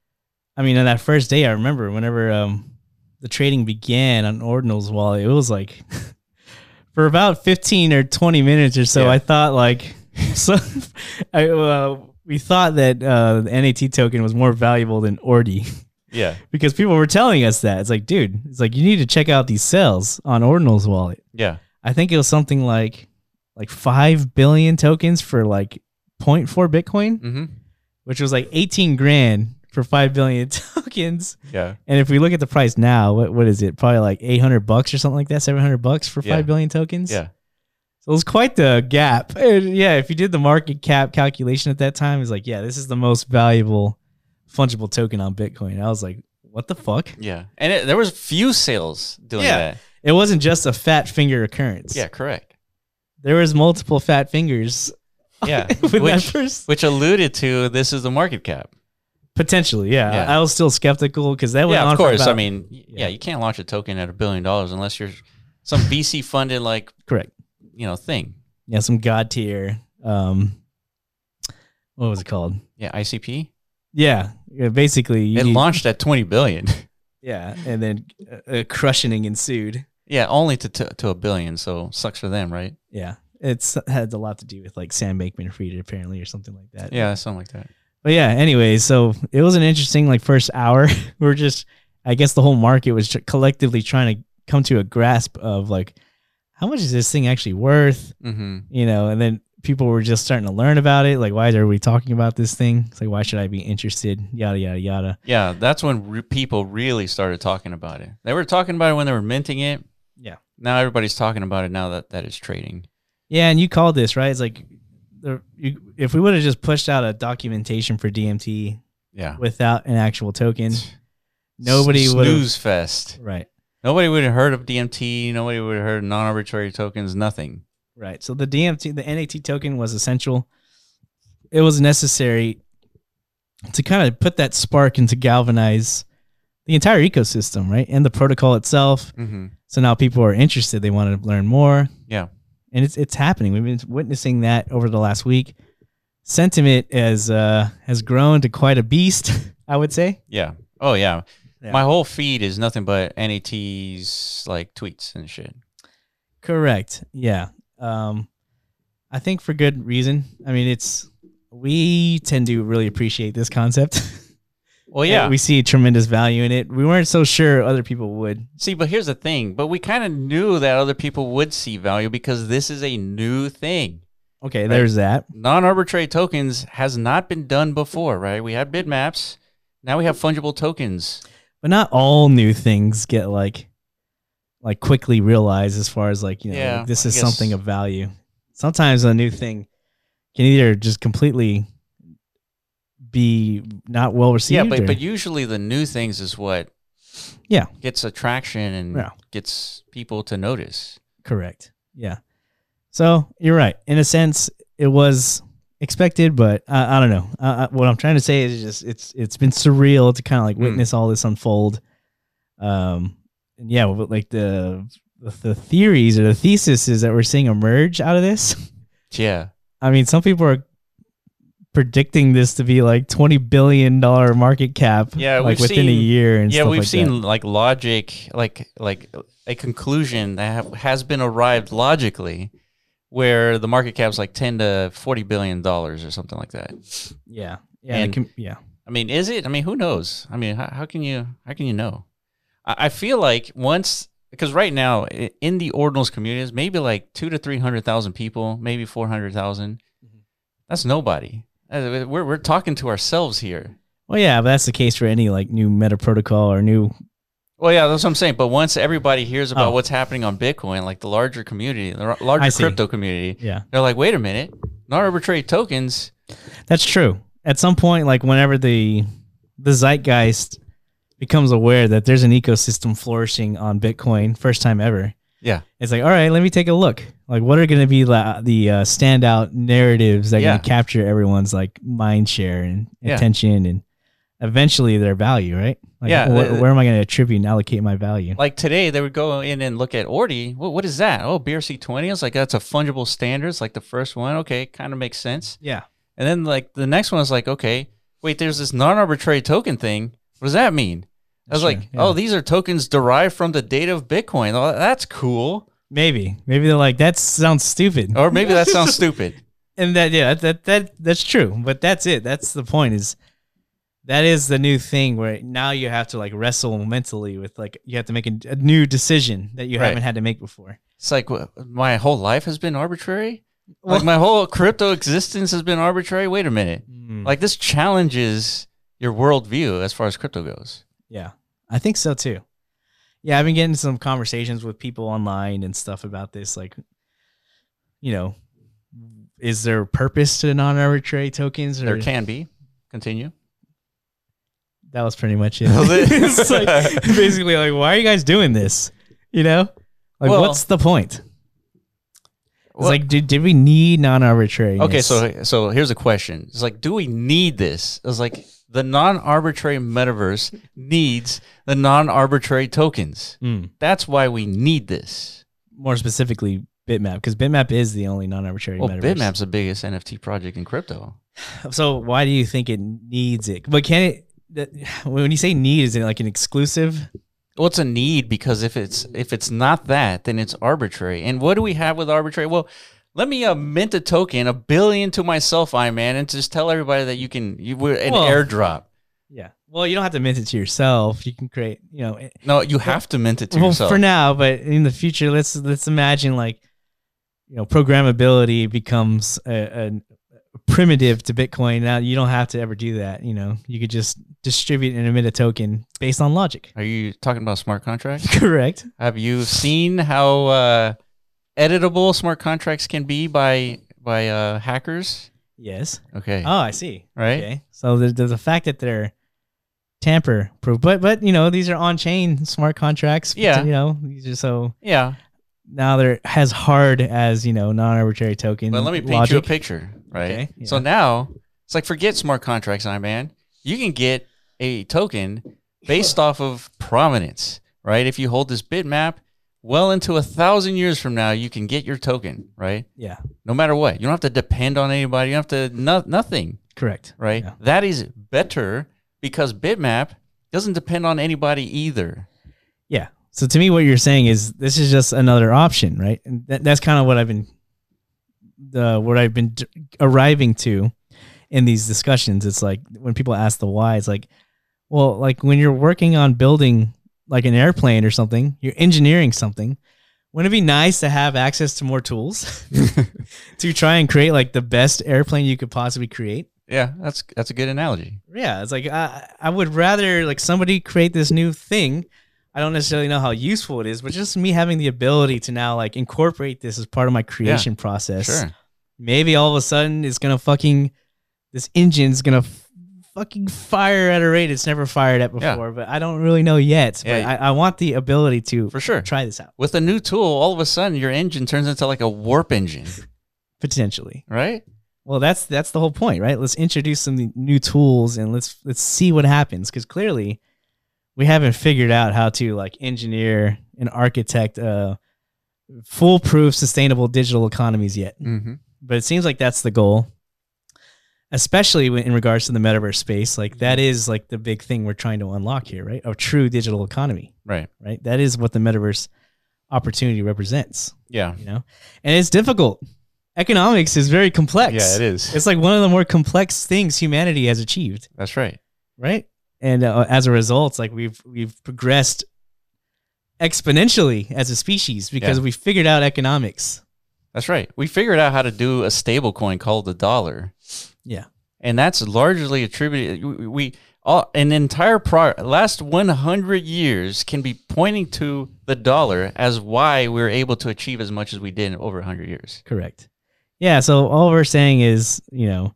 Speaker 3: I mean, on that first day, I remember whenever um the trading began on Ordinals Wallet, it was like for about fifteen or twenty minutes or so.
Speaker 2: Yeah.
Speaker 3: I thought like so. I uh, we thought that uh, the N A T token was more valuable than Ordi.
Speaker 2: Yeah,
Speaker 3: Because people were telling us that. It's like, dude, it's like you need to check out these sales on Ordinals Wallet.
Speaker 2: yeah,
Speaker 3: I think it was something like like five billion tokens for like zero point four Bitcoin,
Speaker 2: mm-hmm.
Speaker 3: which was like eighteen grand for five billion tokens.
Speaker 2: yeah,
Speaker 3: And if we look at the price now, what what is it? Probably like eight hundred bucks or something like that, seven hundred bucks for
Speaker 2: Yeah.
Speaker 3: five billion tokens.
Speaker 2: yeah,
Speaker 3: So it was quite the gap. And yeah, if you did the market cap calculation at that time, it's like, yeah, this is the most valuable fungible token on Bitcoin. I was like, what the fuck?
Speaker 2: yeah. And it, there was few sales doing
Speaker 3: Yeah.
Speaker 2: that.
Speaker 3: It wasn't just a fat finger occurrence.
Speaker 2: Yeah, correct.
Speaker 3: There was multiple fat fingers
Speaker 2: Yeah,
Speaker 3: with that
Speaker 2: which
Speaker 3: first.
Speaker 2: which alluded to this is the market cap.
Speaker 3: Potentially, yeah.
Speaker 2: Yeah.
Speaker 3: I, I was still skeptical because that went
Speaker 2: Yeah,
Speaker 3: on
Speaker 2: of
Speaker 3: for
Speaker 2: course.
Speaker 3: about-
Speaker 2: I mean, yeah.
Speaker 3: yeah.
Speaker 2: you can't launch a token at a billion dollars unless you're some V C funded like
Speaker 3: correct.
Speaker 2: you know thing.
Speaker 3: Yeah, some god tier. Um, what was it called?
Speaker 2: Yeah, I C P.
Speaker 3: Yeah, yeah basically, you
Speaker 2: It
Speaker 3: need-
Speaker 2: launched at twenty billion.
Speaker 3: Yeah, and then uh, uh, crushing ensued.
Speaker 2: Yeah, only to, to to a billion. So sucks for them, right?
Speaker 3: Yeah, it's had a lot to do with like Sam Bankman-Fried apparently, or something like that.
Speaker 2: Yeah, something like that.
Speaker 3: But yeah, anyways, so it was an interesting like first hour. we We're just, I guess the whole market was tr- collectively trying to come to a grasp of like, how much is this thing actually worth?
Speaker 2: Mm-hmm.
Speaker 3: You know, and then people were just starting to learn about it. Like, why are we talking about this thing? It's like, why should I be interested? Yada, yada, yada.
Speaker 2: Yeah, that's when re- people really started talking about it. They were talking about it when they were minting it.
Speaker 3: Yeah.
Speaker 2: Now everybody's talking about it now that that is trading.
Speaker 3: Yeah, and you called this, right? It's like, the, you, if we would have just pushed out a documentation for D M T
Speaker 2: Yeah.
Speaker 3: without an actual token, nobody
Speaker 2: S-
Speaker 3: would have.
Speaker 2: Snooze fest.
Speaker 3: Right.
Speaker 2: Nobody would have heard of D M T. Nobody would have heard of non-arbitrary tokens. Nothing.
Speaker 3: Right. So the D M T, the N A T token was essential. It was necessary to kind of put that spark and to galvanize the entire ecosystem, right? And the protocol itself.
Speaker 2: Mm-hmm.
Speaker 3: So now people are interested. They want to learn more.
Speaker 2: Yeah.
Speaker 3: And it's it's happening. We've been witnessing that over the last week. sentiment has uh, has grown to quite a beast, I would say.
Speaker 2: Yeah. Oh yeah.
Speaker 3: Yeah.
Speaker 2: My whole feed is nothing but N A T's like tweets and shit.
Speaker 3: Correct. Yeah. Um, I think for good reason. I mean, it's we tend to really appreciate this concept.
Speaker 2: Well, yeah.
Speaker 3: We see tremendous value in it. We weren't so sure other people would.
Speaker 2: See, but here's the thing. But we kind of knew that other people would see value because this is a new thing.
Speaker 3: Okay, there's that.
Speaker 2: Non-arbitrary tokens has not been done before, right? We had bitmaps. Now we have fungible tokens.
Speaker 3: But not all new things get like like quickly realized as far as like, you know,
Speaker 2: Yeah,
Speaker 3: like this
Speaker 2: I
Speaker 3: is
Speaker 2: guess-
Speaker 3: something of value. Sometimes a new thing can either just completely be not well received.
Speaker 2: Yeah, but
Speaker 3: or-
Speaker 2: but usually the new things is what
Speaker 3: Yeah.
Speaker 2: gets attraction and
Speaker 3: Yeah.
Speaker 2: gets people to notice.
Speaker 3: Correct. Yeah. So you're right. In a sense, it was expected, but I, I don't know. Uh, what I'm trying to say is just it's it's been surreal to kind of like
Speaker 2: Mm.
Speaker 3: witness all this unfold. Um, and yeah, but like the the theories or the thesis is that we're seeing emerge out of this.
Speaker 2: Yeah.
Speaker 3: I mean, some people are predicting this to be like twenty billion dollar market cap.
Speaker 2: Yeah,
Speaker 3: like
Speaker 2: we've
Speaker 3: within a
Speaker 2: seen-
Speaker 3: year and
Speaker 2: Yeah,
Speaker 3: stuff
Speaker 2: we've
Speaker 3: like
Speaker 2: seen
Speaker 3: that.
Speaker 2: like logic, like like a conclusion that have, has been arrived logically, where the market cap's like ten to forty billion dollars or something like that.
Speaker 3: Yeah, yeah,
Speaker 2: And-
Speaker 3: it can- yeah.
Speaker 2: I mean, is it? I mean, who knows? I mean, how, how can you how can you know? I, I feel like once because right now i- in the ordinals communities, maybe like two to three hundred thousand people, maybe four hundred thousand. That's nobody. Uh, We're we're talking to ourselves here.
Speaker 3: Well, yeah, but that's the case for any like new meta protocol or new.
Speaker 2: Well, yeah, that's what I'm saying. But once everybody hears about
Speaker 3: Oh.
Speaker 2: what's happening on Bitcoin, like the larger community, the
Speaker 3: I
Speaker 2: larger
Speaker 3: see.
Speaker 2: crypto community,
Speaker 3: Yeah,
Speaker 2: they're like, wait a minute, non-arbitrary tokens.
Speaker 3: that's true. At some point, like whenever the the zeitgeist becomes aware that there's an ecosystem flourishing on Bitcoin, first time ever,
Speaker 2: Yeah,
Speaker 3: it's like, all right, let me take a look. Like, what are going to be la- the uh, standout narratives that are
Speaker 2: Yeah.
Speaker 3: going to capture everyone's like mind share and
Speaker 2: Yeah.
Speaker 3: attention and eventually their value, right? Like,
Speaker 2: Yeah,
Speaker 3: wh-
Speaker 2: the-
Speaker 3: where am I going to attribute and allocate my value?
Speaker 2: like today they would go in and look at Ordi. What, what is that? Oh, B R C twenty. I was like, that's a fungible standard. It's like the first one. Okay, kind of makes sense.
Speaker 3: Yeah.
Speaker 2: And then like the next one is like, okay, wait, there's this non-arbitrary token thing. What does that mean? I was
Speaker 3: Sure,
Speaker 2: like,
Speaker 3: yeah.
Speaker 2: oh, these are tokens derived from the data of Bitcoin. Oh, that's cool.
Speaker 3: Maybe, maybe they're like, that sounds stupid.
Speaker 2: Or maybe that sounds stupid.
Speaker 3: And that, yeah, that, that, that's true. But that's it. That's the point is that is the new thing where now you have to like wrestle mentally with like, you have to make a, a new decision that you
Speaker 2: Right.
Speaker 3: haven't had to make before.
Speaker 2: It's like wh- my whole life has been arbitrary. Like my whole crypto existence has been arbitrary. Wait a minute.
Speaker 3: Mm,
Speaker 2: Like this challenges your worldview as far as crypto goes.
Speaker 3: yeah, I think so too. Yeah, I've been getting some conversations with people online and stuff about this. Like, you know, is there a purpose to non-arbitrary tokens? Or
Speaker 2: There can be. Continue.
Speaker 3: that was pretty much it.
Speaker 2: That was it?
Speaker 3: It's like, basically like, why are you guys doing this? You know, like,
Speaker 2: Well-
Speaker 3: what's the point? It's
Speaker 2: Well-
Speaker 3: like, did, did we need non-arbitrary?
Speaker 2: Okay, so so here's a question. It's like, do we need this? It's like the non-arbitrary metaverse needs the non-arbitrary tokens.
Speaker 3: Mm.
Speaker 2: That's why we need this.
Speaker 3: more specifically, Bitmap, because Bitmap is the only non-arbitrary
Speaker 2: Well,
Speaker 3: metaverse.
Speaker 2: Bitmap's the biggest N F T project in crypto.
Speaker 3: So why do you think it needs it? But can it? That, when you say need, is it like an exclusive?
Speaker 2: Well, it's a need because if it's if it's not that, then it's arbitrary. And what do we have with arbitrary? Well, let me uh, mint a token, a billion to myself, I man, and just tell everybody that you can you we're an
Speaker 3: Well-
Speaker 2: airdrop.
Speaker 3: Yeah. Well, you don't have to mint it to yourself. You can create, you know. it-
Speaker 2: No, you have to mint it to
Speaker 3: well,
Speaker 2: yourself.
Speaker 3: for now, but in the future, let's let's imagine like, you know, programmability becomes a, a primitive to Bitcoin. Now you don't have to ever do that. You know, you could just distribute and emit a token based on logic.
Speaker 2: Are you talking about smart contracts?
Speaker 3: Correct.
Speaker 2: Have you seen how uh, editable smart contracts can be by by uh, hackers?
Speaker 3: Yes.
Speaker 2: Okay,
Speaker 3: Oh, I see.
Speaker 2: right.
Speaker 3: Okay. So there's, there's the fact that they're tamper proof, but but you know these are on chain smart contracts.
Speaker 2: Yeah.
Speaker 3: You know these are so
Speaker 2: Yeah,
Speaker 3: now they're as hard as you know non-arbitrary token.
Speaker 2: but let me paint
Speaker 3: logic.
Speaker 2: you a picture, right?
Speaker 3: Okay,
Speaker 2: So
Speaker 3: yeah.
Speaker 2: now it's like forget smart contracts, I man. You can get a token based off of provenance, right? If you hold this bitmap, well into a thousand years from now, you can get your token, right?
Speaker 3: Yeah.
Speaker 2: No matter what. You don't have to depend on anybody. You don't have to, no, nothing.
Speaker 3: Correct.
Speaker 2: Right?
Speaker 3: Yeah.
Speaker 2: That is better because Bitmap doesn't depend on anybody either.
Speaker 3: Yeah. So to me, what you're saying is this is just another option, right? And that, that's kind of what I've been, the what I've been d- arriving to in these discussions. It's like when people ask the why, it's like, well, like when you're working on building like an airplane or something, you're engineering something. Wouldn't it be nice to have access to more tools to try and create like the best airplane you could possibly create?
Speaker 2: Yeah, that's that's a good analogy.
Speaker 3: Yeah, it's like I, I would rather like somebody create this new thing. I don't necessarily know how useful it is, but just me having the ability to now like incorporate this as part of my creation yeah, process.
Speaker 2: Sure.
Speaker 3: Maybe all of a sudden it's gonna fucking this engine's gonna f- fucking fire at a rate it's never fired at before. Yeah. But I don't really know yet. Yeah, but I, I want the ability to
Speaker 2: for sure
Speaker 3: try this out.
Speaker 2: With a new tool, all of a sudden your engine turns into like a warp engine.
Speaker 3: Potentially.
Speaker 2: Right?
Speaker 3: Well, that's that's the whole point, right? Let's introduce some new tools and let's let's see what happens. Because clearly we haven't figured out how to like engineer and architect uh, foolproof, sustainable digital economies yet.
Speaker 2: Mm-hmm.
Speaker 3: But it seems like that's the goal, especially in regards to the metaverse space. Like that is like the big thing we're trying to unlock here, right? A true digital economy,
Speaker 2: right?
Speaker 3: Right. That is what the metaverse opportunity represents.
Speaker 2: Yeah,
Speaker 3: you know, and it's difficult. Economics is very complex.
Speaker 2: Yeah, it is.
Speaker 3: It's like one of the more complex things humanity has achieved.
Speaker 2: That's right.
Speaker 3: Right. And uh, as a result, like we've we've progressed exponentially as a species because yeah. we figured out economics.
Speaker 2: That's right. We figured out how to do a stable coin called the dollar.
Speaker 3: Yeah.
Speaker 2: And that's largely attributed. We, we all, an entire pro, last one hundred years can be pointing to the dollar as why we were able to achieve as much as we did in over one hundred years.
Speaker 3: Correct. Yeah. So all we're saying is, you know,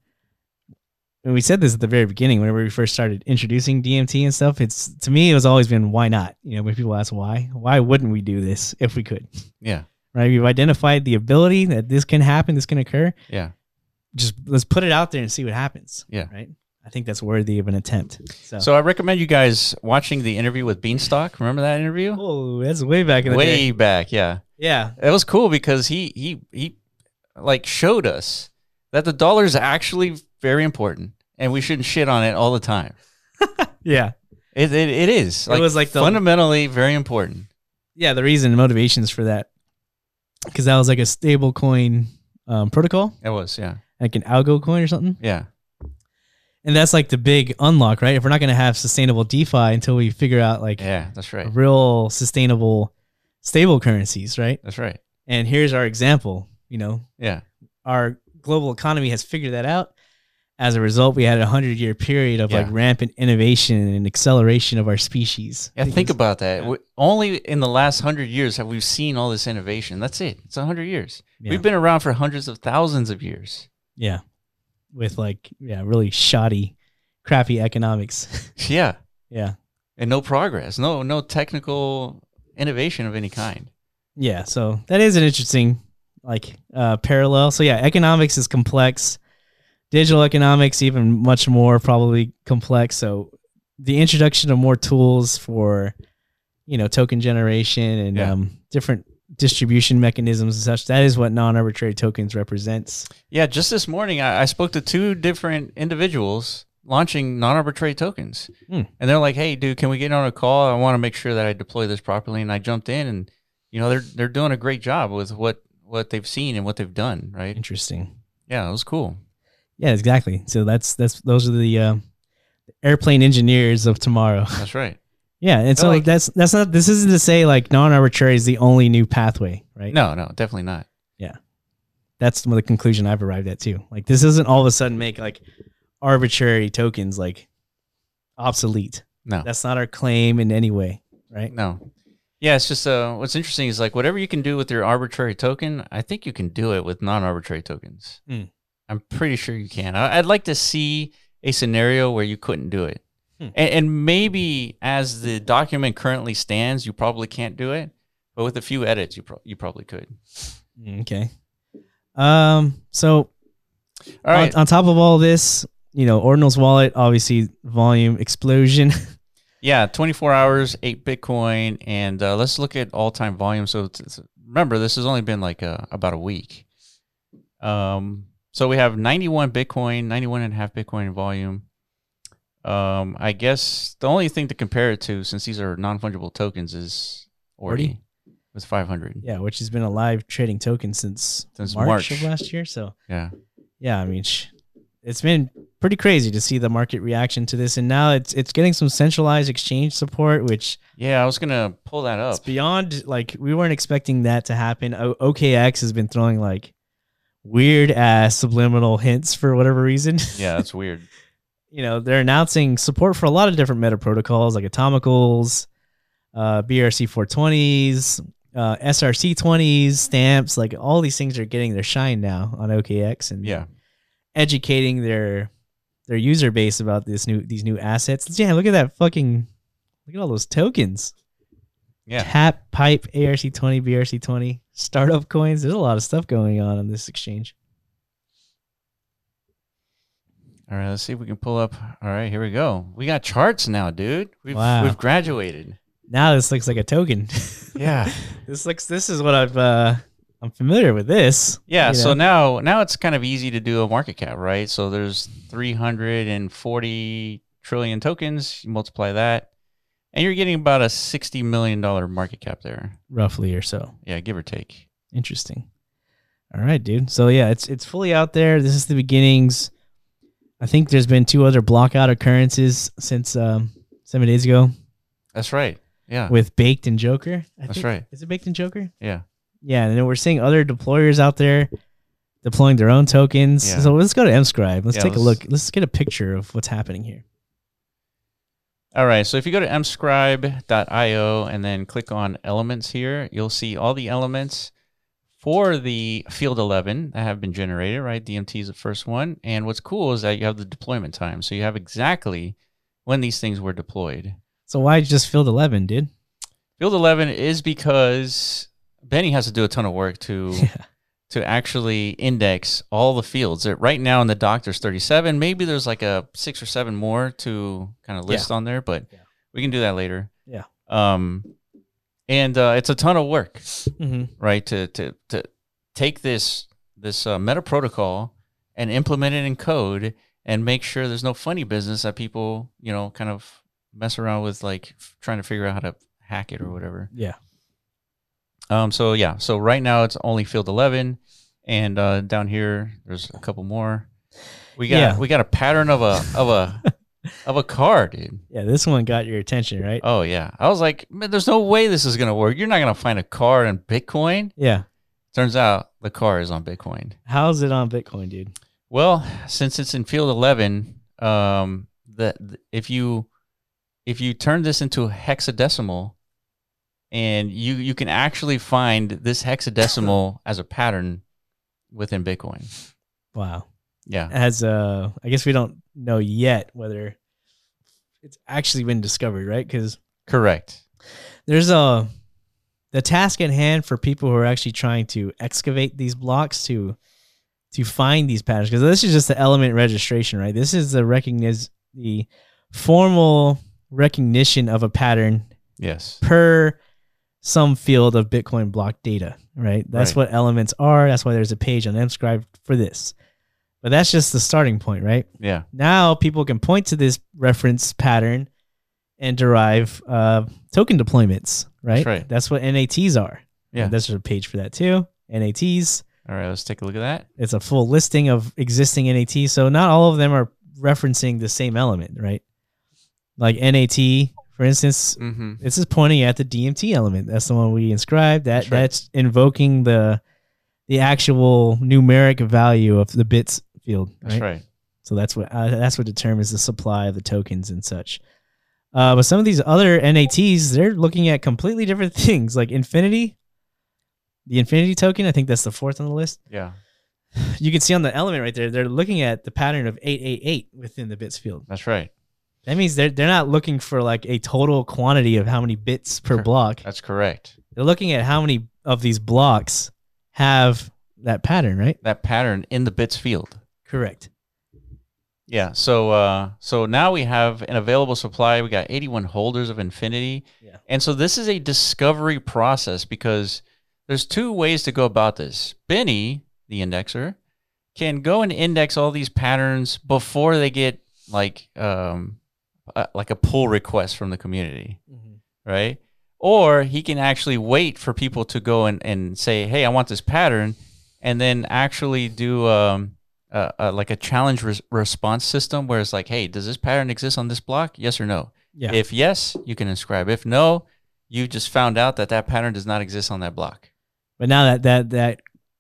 Speaker 3: and we said this at the very beginning, whenever we first started introducing D M T and stuff, it's to me, it was always been, why not? You know, when people ask why, why wouldn't we do this if we could?
Speaker 2: Yeah.
Speaker 3: Right. We've identified the ability that this can happen, this can occur.
Speaker 2: Yeah.
Speaker 3: Just let's put it out there and see what happens.
Speaker 2: Yeah.
Speaker 3: Right. I think that's worthy of an attempt. So,
Speaker 2: so I recommend you guys watching the interview with Beanstalk. Remember that interview?
Speaker 3: Oh, that's way back in the
Speaker 2: way
Speaker 3: day. Way
Speaker 2: back. Yeah.
Speaker 3: Yeah.
Speaker 2: It was cool because he, he, he like showed us that the dollar is actually very important. And we shouldn't shit on it all the time.
Speaker 3: Yeah.
Speaker 2: It, it it is. Like,
Speaker 3: it was like the,
Speaker 2: fundamentally very important.
Speaker 3: Yeah, the reason and motivations for that. Because that was like a stable coin um, protocol.
Speaker 2: It was, yeah.
Speaker 3: Like an algo coin or something.
Speaker 2: Yeah.
Speaker 3: And that's like the big unlock, right? If we're not going to have sustainable DeFi until we figure out like
Speaker 2: yeah, that's right.
Speaker 3: real sustainable stable currencies, right?
Speaker 2: That's right.
Speaker 3: And here's our example, you know.
Speaker 2: Yeah.
Speaker 3: Our global economy has figured that out. As a result, we had a hundred year period of yeah. like rampant innovation and acceleration of our species.
Speaker 2: Yeah, think about that. Yeah. Only in the last hundred years have we seen all this innovation. That's it. It's a hundred years. Yeah. We've been around for hundreds of thousands of years.
Speaker 3: Yeah. With like, yeah, really shoddy, crappy economics.
Speaker 2: Yeah.
Speaker 3: Yeah.
Speaker 2: And no progress. No, no technical innovation of any kind.
Speaker 3: Yeah. So that is an interesting like uh, parallel. So yeah, economics is complex. Digital economics, even much more probably complex. So the introduction of more tools for, you know, token generation and yeah. um, different distribution mechanisms and such, that is what non-arbitrary tokens represents.
Speaker 2: Yeah, just this morning, I, I spoke to two different individuals launching non-arbitrary tokens. Hmm. And they're like, hey, dude, can we get on a call? I want to make sure that I deploy this properly. And I jumped in and, you know, they're they're doing a great job with what, what they've seen and what they've done, right?
Speaker 3: Interesting.
Speaker 2: Yeah, it was cool.
Speaker 3: Yeah, exactly. So that's that's those are the uh, airplane engineers of tomorrow.
Speaker 2: That's right.
Speaker 3: Yeah, and so like, that's that's not. This isn't to say like non-arbitrary is the only new pathway, right?
Speaker 2: No, no, definitely not.
Speaker 3: Yeah, that's the conclusion I've arrived at too. Like this isn't all of a sudden make like arbitrary tokens like obsolete.
Speaker 2: No,
Speaker 3: that's not our claim in any way, right?
Speaker 2: No. Yeah, it's just uh, what's interesting is like whatever you can do with your arbitrary token, I think you can do it with non-arbitrary tokens. Mm. I'm pretty sure you can. I'd like to see a scenario where you couldn't do it. Hmm. And, and maybe as the document currently stands, you probably can't do it. But with a few edits, you pro- you probably could.
Speaker 3: Okay. Um. So,
Speaker 2: all right.
Speaker 3: On, on top of all this, you know, Ordinal's wallet, obviously volume explosion.
Speaker 2: Yeah, twenty-four hours, eight Bitcoin, and uh, let's look at all-time volume. So it's, it's, remember, this has only been like a, about a week. Um, so we have ninety-one Bitcoin, ninety-one and a half Bitcoin in volume. Um, I guess the only thing to compare it to, since these are non-fungible tokens, is Ordi with five hundred.
Speaker 3: Yeah, which has been a live trading token since,
Speaker 2: Since
Speaker 3: March,
Speaker 2: March.
Speaker 3: of last year. So
Speaker 2: Yeah.
Speaker 3: yeah, I mean, sh- it's been pretty crazy to see the market reaction to this, and now it's it's getting some centralized exchange support, which
Speaker 2: Yeah, I was gonna pull that
Speaker 3: it's
Speaker 2: up.
Speaker 3: beyond, like, we weren't expecting that to happen. O- OKX has been throwing like weird ass subliminal hints for whatever reason.
Speaker 2: Yeah, that's weird.
Speaker 3: You know, they're announcing support for a lot of different meta protocols like Atomicals, uh, B R C four twenties, uh, S R C twenties, stamps. Like, all these things are getting their shine now on O K X, and
Speaker 2: Yeah.
Speaker 3: educating their their user base about this new these new assets. Yeah, look at that fucking look at all those tokens.
Speaker 2: Yeah.
Speaker 3: Tap, Pipe, A R C twenty, B R C twenty, startup coins. There's a lot of stuff going on on this exchange.
Speaker 2: All right, let's see if we can pull up. All right, here we go. We got charts now, dude. We've
Speaker 3: Wow.
Speaker 2: we've graduated.
Speaker 3: Now this looks like a token.
Speaker 2: Yeah.
Speaker 3: This looks. This is what I've. Uh, I'm familiar with this.
Speaker 2: Yeah,
Speaker 3: you
Speaker 2: so
Speaker 3: know?
Speaker 2: now now it's kind of easy to do a market cap, right? So there's three hundred forty trillion tokens, you multiply that, and you're getting about a sixty million dollars market cap there.
Speaker 3: Roughly or so.
Speaker 2: Yeah, give or take.
Speaker 3: Interesting. All right, dude. So yeah, it's it's fully out there. This is the beginnings. I think there's been two other blockout occurrences since um, seven days ago
Speaker 2: That's right. Yeah.
Speaker 3: with Baked and Joker. I
Speaker 2: That's
Speaker 3: think.
Speaker 2: right.
Speaker 3: Is it Baked and Joker?
Speaker 2: Yeah.
Speaker 3: Yeah, and then we're seeing other deployers out there deploying their own tokens.
Speaker 2: Yeah.
Speaker 3: So let's go to Mscribe. Let's
Speaker 2: Yeah,
Speaker 3: take a
Speaker 2: let's-
Speaker 3: look. Let's get a picture of what's happening here.
Speaker 2: All right, so if you go to mscribe dot io and then click on elements here, you'll see all the elements for the Field eleven that have been generated, right? D M T is the first one. And what's cool is that you have the deployment time. So you have exactly when these things were deployed.
Speaker 3: So why just Field eleven, dude?
Speaker 2: Field eleven is because Benny has to do a ton of work to
Speaker 3: Yeah.
Speaker 2: to actually index all the fields. Uh, Right now in the doc, there's thirty-seven. Maybe there's like a six or seven more to kind of list on there, but
Speaker 3: Yeah.
Speaker 2: we can do that later.
Speaker 3: Yeah.
Speaker 2: Um, and uh, it's a ton of work,
Speaker 3: Mm-hmm.
Speaker 2: right? To to to take this this uh, meta protocol and implement it in code and make sure there's no funny business that people, you know, kind of mess around with, like f- trying to figure out how to hack it or whatever.
Speaker 3: Yeah.
Speaker 2: Um. So yeah. So right now it's only Field eleven, and uh, down here there's a couple more. We got
Speaker 3: Yeah.
Speaker 2: we got a pattern of a of a of a car, dude.
Speaker 3: Yeah, this one got your attention, right?
Speaker 2: Oh yeah. I was like, man, there's no way this is gonna work. You're not gonna find a car in Bitcoin.
Speaker 3: Yeah.
Speaker 2: Turns out the car is on Bitcoin.
Speaker 3: How's it on Bitcoin, dude?
Speaker 2: Well, since it's in Field eleven, um, the, the if you if you turn this into hexadecimal, and you you can actually find this hexadecimal as a pattern within Bitcoin.
Speaker 3: Wow.
Speaker 2: Yeah.
Speaker 3: As uh, I guess we don't know yet whether it's actually been discovered, right? Because
Speaker 2: Correct.
Speaker 3: there's a the task at hand for people who are actually trying to excavate these blocks to to find these patterns. Because this is just the element registration, right? This is the recognize the formal recognition of a pattern
Speaker 2: Yes.
Speaker 3: per some field of Bitcoin block data, right? That's
Speaker 2: Right.
Speaker 3: what elements are. That's why there's a page on Mscribe for this. But that's just the starting point, right?
Speaker 2: Yeah.
Speaker 3: Now people can point to this reference pattern and derive uh, token deployments, right?
Speaker 2: That's right.
Speaker 3: That's what N A Ts are.
Speaker 2: Yeah.
Speaker 3: And there's a page for that too. N A Ts.
Speaker 2: All right. Let's take a look at that.
Speaker 3: It's a full listing of existing N A Ts. So not all of them are referencing the same element, right? Like N A T, for instance,
Speaker 2: Mm-hmm.
Speaker 3: this is pointing at the D M T element. That's the one we inscribed. That
Speaker 2: That's right.
Speaker 3: that's invoking the the actual numeric value of the bits field.
Speaker 2: That's right.
Speaker 3: So that's what uh, that's what determines the supply of the tokens and such. Uh, but some of these other N A Ts, they're looking at completely different things, like Infinity, the Infinity token. I think that's the fourth on the list.
Speaker 2: Yeah.
Speaker 3: You can see on the element right there, they're looking at the pattern of eight eight eight within the bits field.
Speaker 2: That's right.
Speaker 3: That means they're they're not looking for like a total quantity of how many bits per
Speaker 2: Cor-
Speaker 3: block.
Speaker 2: That's correct.
Speaker 3: They're looking at how many of these blocks have that pattern, right?
Speaker 2: That pattern in the bits field.
Speaker 3: Correct.
Speaker 2: Yeah. So uh, so now we have an available supply. We got eighty-one holders of Infinity.
Speaker 3: Yeah.
Speaker 2: And so this is a discovery process because there's two ways to go about this. Benny, the indexer, can go and index all these patterns before they get like um uh, like a pull request from the community,
Speaker 3: Mhm.
Speaker 2: right? Or he can actually wait for people to go and, and say, hey, I want this pattern, and then actually do um uh, uh, like a challenge res- response system where it's like, hey, does this pattern exist on this block? Yes or no?
Speaker 3: Yeah.
Speaker 2: If yes, you can inscribe. If no, you just found out that that pattern does not exist on that block.
Speaker 3: But now that that that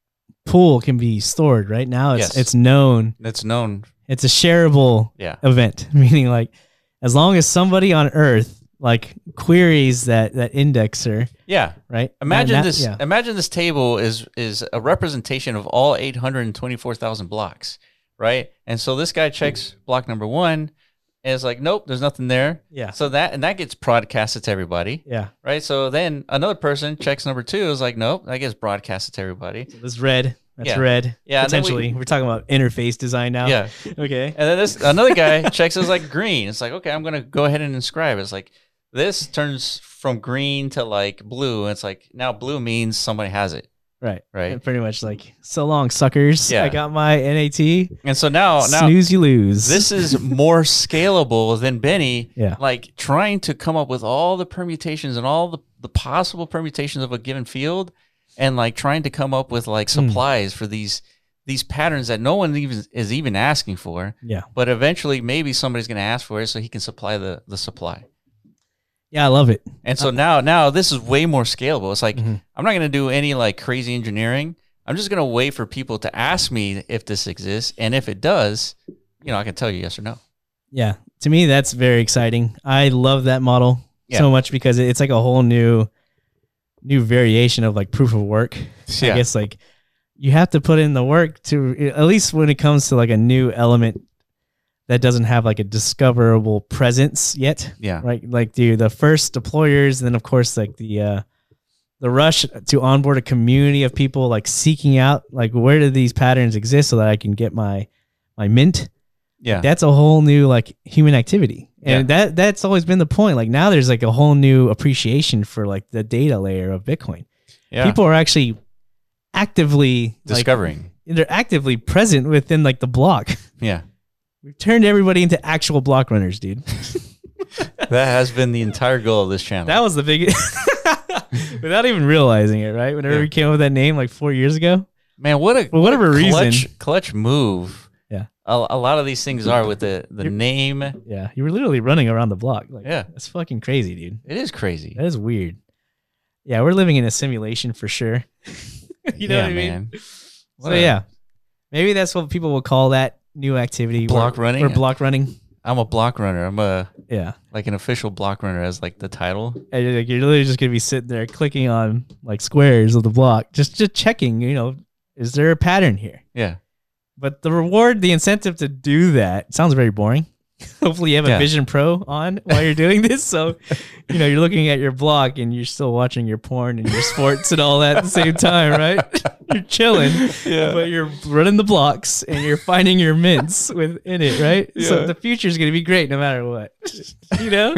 Speaker 3: pool can be stored, right now it's
Speaker 2: Yes.
Speaker 3: it's known.
Speaker 2: That's known.
Speaker 3: It's a shareable
Speaker 2: Yeah.
Speaker 3: event, meaning like as long as somebody on Earth like queries that that indexer,
Speaker 2: Yeah.
Speaker 3: right?
Speaker 2: Imagine
Speaker 3: And that-
Speaker 2: this.
Speaker 3: Yeah.
Speaker 2: Imagine this table is is a representation of all eight hundred twenty-four thousand blocks, right? And so this guy checks block number one, and it's like, nope, there's nothing there.
Speaker 3: Yeah.
Speaker 2: So that and that gets broadcasted to everybody,
Speaker 3: Yeah.
Speaker 2: right? So then another person checks number two, is like, nope, that gets broadcasted to everybody.
Speaker 3: This red. That's
Speaker 2: Yeah.
Speaker 3: red.
Speaker 2: Yeah, and then we-
Speaker 3: Potentially. We, are talking about interface design now.
Speaker 2: Yeah.
Speaker 3: Okay.
Speaker 2: And then this another guy checks is like green. It's like, okay, I'm gonna go ahead and inscribe. It's like this turns from green to like blue. And it's like now blue means somebody has it,
Speaker 3: Right.
Speaker 2: right?
Speaker 3: And pretty much like, so long, suckers.
Speaker 2: Yeah.
Speaker 3: I got my N A T.
Speaker 2: And so now now
Speaker 3: Snooze, you lose.
Speaker 2: this is more scalable than Benny,
Speaker 3: Yeah.
Speaker 2: like trying to come up with all the permutations and all the, the possible permutations of a given field, and like trying to come up with like
Speaker 3: Hmm.
Speaker 2: supplies for these these patterns that no one even is even asking for.
Speaker 3: Yeah.
Speaker 2: But eventually maybe somebody's going to ask for it so he can supply the the supply.
Speaker 3: Yeah, I love it.
Speaker 2: And so now now this is way more scalable. It's like
Speaker 3: Mhm.
Speaker 2: I'm not going to do any like crazy engineering. I'm just going to wait for people to ask me if this exists, and if it does, you know, I can tell you yes or no.
Speaker 3: Yeah. To me, that's very exciting. I love that model
Speaker 2: Yeah.
Speaker 3: so much because it's like a whole new new variation of like proof of work. I
Speaker 2: Yeah.
Speaker 3: guess like you have to put in the work to, at least when it comes to like a new element that doesn't have like a discoverable presence yet.
Speaker 2: Yeah.
Speaker 3: Right. Like the the first deployers, and then of course like the uh the rush to onboard a community of people like seeking out like where do these patterns exist so that I can get my my mint.
Speaker 2: Yeah.
Speaker 3: That's a whole new like human activity. And that that's always been the point. Like now there's like a whole new appreciation for like the data layer of Bitcoin.
Speaker 2: Yeah.
Speaker 3: People are actually actively like,
Speaker 2: discovering.
Speaker 3: they're actively present within like the block.
Speaker 2: Yeah.
Speaker 3: We've turned everybody into actual block runners, dude.
Speaker 2: That has been the entire goal of this channel.
Speaker 3: That was the biggest without even realizing it, right? Whenever
Speaker 2: Yeah.
Speaker 3: we came up with that name like four years ago.
Speaker 2: Man, what a
Speaker 3: For whatever
Speaker 2: what a clutch,
Speaker 3: reason.
Speaker 2: clutch move.
Speaker 3: Yeah.
Speaker 2: A, a lot of these things are with the, the
Speaker 3: You're-
Speaker 2: name.
Speaker 3: Yeah. You were literally running around the block. Like,
Speaker 2: Yeah.
Speaker 3: that's fucking crazy, dude.
Speaker 2: It is crazy.
Speaker 3: That is weird. Yeah, we're living in a simulation for sure. you know
Speaker 2: yeah,
Speaker 3: what I mean?
Speaker 2: man.
Speaker 3: So
Speaker 2: What a-
Speaker 3: yeah, maybe that's what people will call that new activity.
Speaker 2: Block
Speaker 3: or,
Speaker 2: running?
Speaker 3: or block running.
Speaker 2: I'm a block runner. I'm a
Speaker 3: Yeah,
Speaker 2: like an official block runner as like the title.
Speaker 3: and you're, like, you're literally just gonna be sitting there clicking on like squares of the block, just just checking. You know, is there a pattern here?
Speaker 2: Yeah.
Speaker 3: But the reward, the incentive to do that sounds very boring. Hopefully, you have
Speaker 2: Yeah.
Speaker 3: a Vision Pro on while you're doing this, so you know you're looking at your block and you're still watching your porn and your sports and all that at the same time, right? You're chilling,
Speaker 2: Yeah.
Speaker 3: but you're running the blocks and you're finding your mints within it, right?
Speaker 2: Yeah.
Speaker 3: So the future is going to be great no matter what, you know.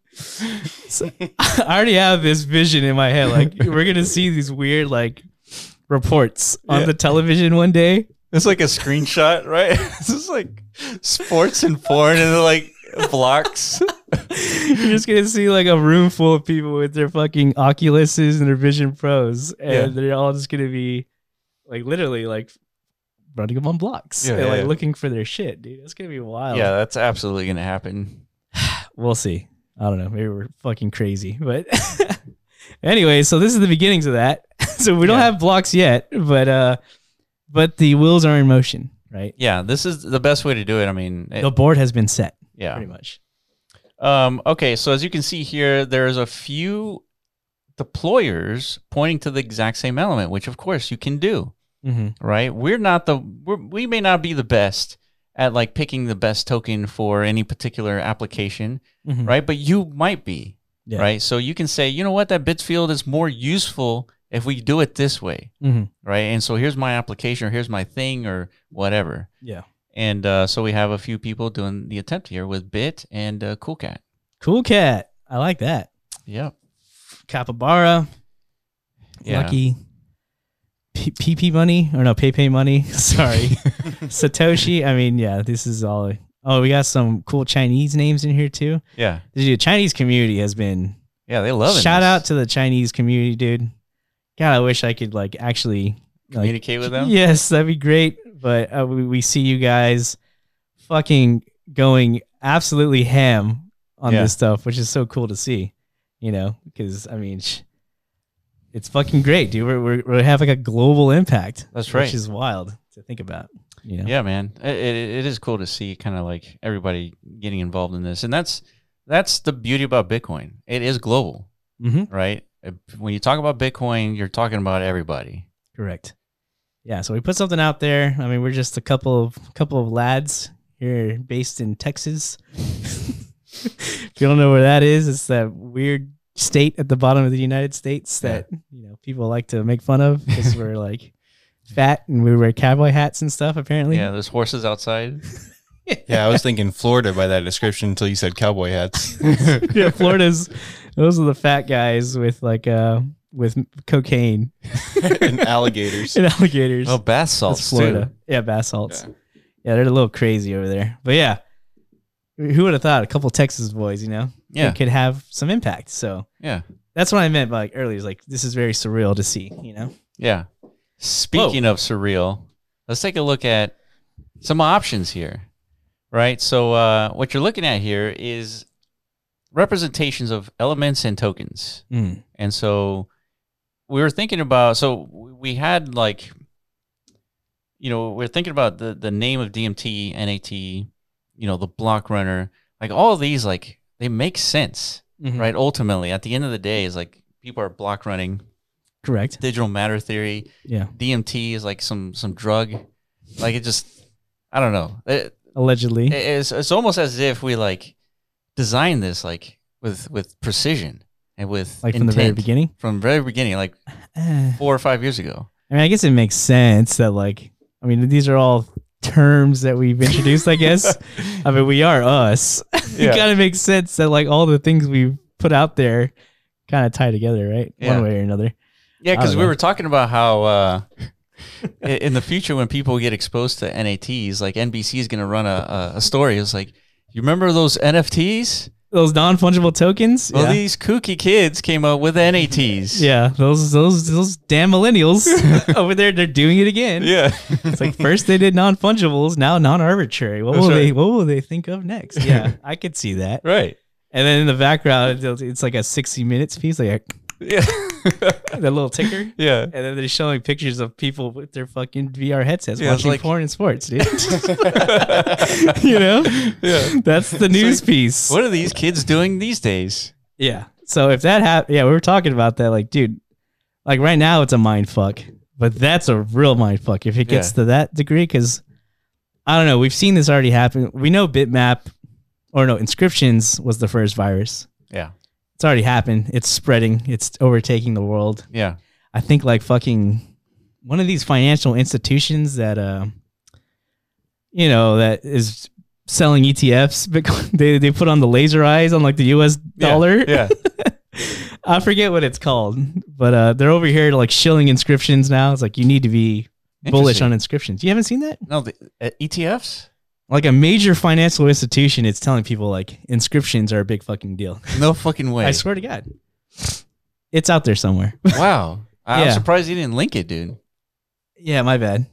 Speaker 3: So I already have this vision in my head, like we're gonna see these weird like reports on
Speaker 2: Yeah.
Speaker 3: the television one day.
Speaker 2: It's like a screenshot, right? It's just like sports and porn and like blocks.
Speaker 3: You're just gonna see like a room full of people with their fucking Oculuses and their Vision Pros, and
Speaker 2: Yeah.
Speaker 3: they're all just gonna be like literally like running them on blocks
Speaker 2: Yeah,
Speaker 3: and
Speaker 2: yeah,
Speaker 3: like
Speaker 2: yeah.
Speaker 3: looking for their shit, dude. It's gonna be wild.
Speaker 2: Yeah, that's absolutely gonna happen.
Speaker 3: We'll see. I don't know. Maybe we're fucking crazy, but anyway. So this is the beginnings of that. So we don't
Speaker 2: Yeah.
Speaker 3: have blocks yet, but uh, but the wheels are in motion, right?
Speaker 2: Yeah, this is the best way to do it. I mean, it-
Speaker 3: The board has been set,
Speaker 2: yeah.
Speaker 3: pretty much.
Speaker 2: Um, okay, so as you can see here, there's a few deployers pointing to the exact same element, which of course you can do,
Speaker 3: Mm-hmm.
Speaker 2: right? We're not the we're, we may not be the best at like picking the best token for any particular application,
Speaker 3: Mm-hmm.
Speaker 2: right? But you might be,
Speaker 3: Yeah.
Speaker 2: right? So you can say, you know what, that bits field is more useful if we do it this way,
Speaker 3: Mm-hmm.
Speaker 2: right? And so here's my application, or here's my thing, or whatever.
Speaker 3: Yeah.
Speaker 2: And uh, so we have a few people doing the attempt here with Bit and uh, Cool Cat.
Speaker 3: Cool Cat. I like that.
Speaker 2: Yep.
Speaker 3: Capybara.
Speaker 2: Yeah.
Speaker 3: Lucky. P P money or no Pay money. Sorry. Satoshi. I mean, yeah, this is all. Oh, we got some cool Chinese names in here too.
Speaker 2: Yeah.
Speaker 3: The Chinese community has been.
Speaker 2: Yeah, they love it.
Speaker 3: Shout this. out to the Chinese community, dude. God, I wish I could like actually
Speaker 2: communicate
Speaker 3: like,
Speaker 2: with them.
Speaker 3: Yes, that'd be great. But uh, we, we see you guys fucking going absolutely ham on
Speaker 2: Yeah.
Speaker 3: this stuff, which is so cool to see. You know, because I mean, sh- it's fucking great, dude. We're, we're we have like a global impact.
Speaker 2: That's right.
Speaker 3: Which is wild to think about. You know?
Speaker 2: Yeah, man. It, it, it is cool to see kind of like everybody getting involved in this, and that's that's the beauty about Bitcoin. It is global,
Speaker 3: Mm-hmm.
Speaker 2: right? When you talk about Bitcoin, you're talking about everybody.
Speaker 3: Correct. Yeah, so we put something out there. I mean, we're just a couple of couple of lads here based in Texas. If you don't know where that is, it's that weird state at the bottom of the United States that
Speaker 2: Yeah.
Speaker 3: you know people like to make fun of because we're like fat and we wear cowboy hats and stuff. Apparently,
Speaker 2: Yeah, there's horses outside.
Speaker 4: Yeah, I was thinking Florida by that description until you said cowboy hats.
Speaker 3: yeah. Florida's those are the fat guys with like uh with cocaine
Speaker 4: And alligators.
Speaker 3: and alligators.
Speaker 2: Oh, bath
Speaker 3: That's
Speaker 2: salts
Speaker 3: Florida.
Speaker 2: too.
Speaker 3: Yeah, bath salts.
Speaker 4: Yeah.
Speaker 3: Yeah, they're a little crazy over there. But yeah, who would have thought a couple Texas boys, you know,
Speaker 2: Yeah.
Speaker 3: could have some impact. So
Speaker 2: Yeah,
Speaker 3: that's what I meant by like earlier. Is like this is very surreal to see, you know.
Speaker 2: yeah. Speaking of surreal, let's take a look at some options here, right? So uh, what you're looking at here is representations of elements and tokens.
Speaker 3: Mm.
Speaker 2: And so we were thinking about, so we had like, you know, we we're thinking about the, the name of D M T, N A T, you know, the block runner, like all of these, like they make sense,
Speaker 3: Mhm.
Speaker 2: right? Ultimately, at the end of the day is like people are block running,
Speaker 3: Correct.
Speaker 2: digital matter theory.
Speaker 3: Yeah.
Speaker 2: D M T is like some, some drug. Like it just, I don't know. It,
Speaker 3: Allegedly.
Speaker 2: it's, it's almost as if we like designed this like with, with precision and with
Speaker 3: like from the very
Speaker 2: intent.
Speaker 3: beginning.
Speaker 2: From the very beginning, like
Speaker 3: Eh.
Speaker 2: four or five years ago.
Speaker 3: I mean, I guess it makes sense that like, I mean, these are all terms that we've introduced. I guess. I mean, we are us.
Speaker 2: Yeah.
Speaker 3: It kind of makes sense that like all the things we've put out there kind of tie together, right?
Speaker 2: Yeah.
Speaker 3: One way or another.
Speaker 2: Yeah,
Speaker 3: I
Speaker 2: because
Speaker 3: don't
Speaker 2: we
Speaker 3: know.
Speaker 2: were talking about how uh, i- in the future when people get exposed to N A Ts, like N B C is going to run a, a, a story. It's like, you remember those N F Ts?
Speaker 3: Those non-fungible tokens.
Speaker 2: Well,
Speaker 3: yeah.
Speaker 2: these kooky kids came up with N A Ts.
Speaker 3: Yeah, those those those damn millennials over there, they're doing it again.
Speaker 2: Yeah.
Speaker 3: It's like first they did non-fungibles, now non-arbitrary. What
Speaker 2: That's
Speaker 3: will
Speaker 2: right.
Speaker 3: they what will they think of next? Yeah, I could see that.
Speaker 2: Right.
Speaker 3: And then in the background, it's it's like a sixty minutes piece, like
Speaker 2: Yeah.
Speaker 3: that little ticker.
Speaker 2: Yeah.
Speaker 3: And then they're showing pictures of people with their fucking V R headsets
Speaker 2: Yeah, it's
Speaker 3: watching
Speaker 2: like-
Speaker 3: porn and sports, dude. You know?
Speaker 2: Yeah.
Speaker 3: That's the news piece.
Speaker 2: What are these kids doing these days?
Speaker 3: Yeah. So if that happened, yeah, we were talking about that. Like, dude, like right now it's a mind fuck, but that's a real mind fuck if it gets
Speaker 2: Yeah.
Speaker 3: to that degree. Because I don't know, we've seen this already happen. We know Bitmap, or no, Inscriptions was the first virus.
Speaker 2: Yeah.
Speaker 3: It's already happened. It's spreading. It's overtaking the world.
Speaker 2: Yeah.
Speaker 3: I think like fucking one of these financial institutions that, uh, you know, that is selling E T Fs. Bitcoin, they they put on the laser eyes on like the U S dollar.
Speaker 2: Yeah.
Speaker 3: I forget what it's called, but uh, they're over here like shilling inscriptions now. It's like you need to be bullish
Speaker 2: Interesting.
Speaker 3: on inscriptions. You haven't seen that?
Speaker 2: No, the uh, E T Fs?
Speaker 3: Like a major financial institution, it's telling people like inscriptions are a big fucking deal.
Speaker 2: No fucking way.
Speaker 3: I swear to God, it's out there somewhere.
Speaker 2: Wow. I'm
Speaker 3: Yeah.
Speaker 2: surprised you didn't link it, dude.
Speaker 3: Yeah, my bad.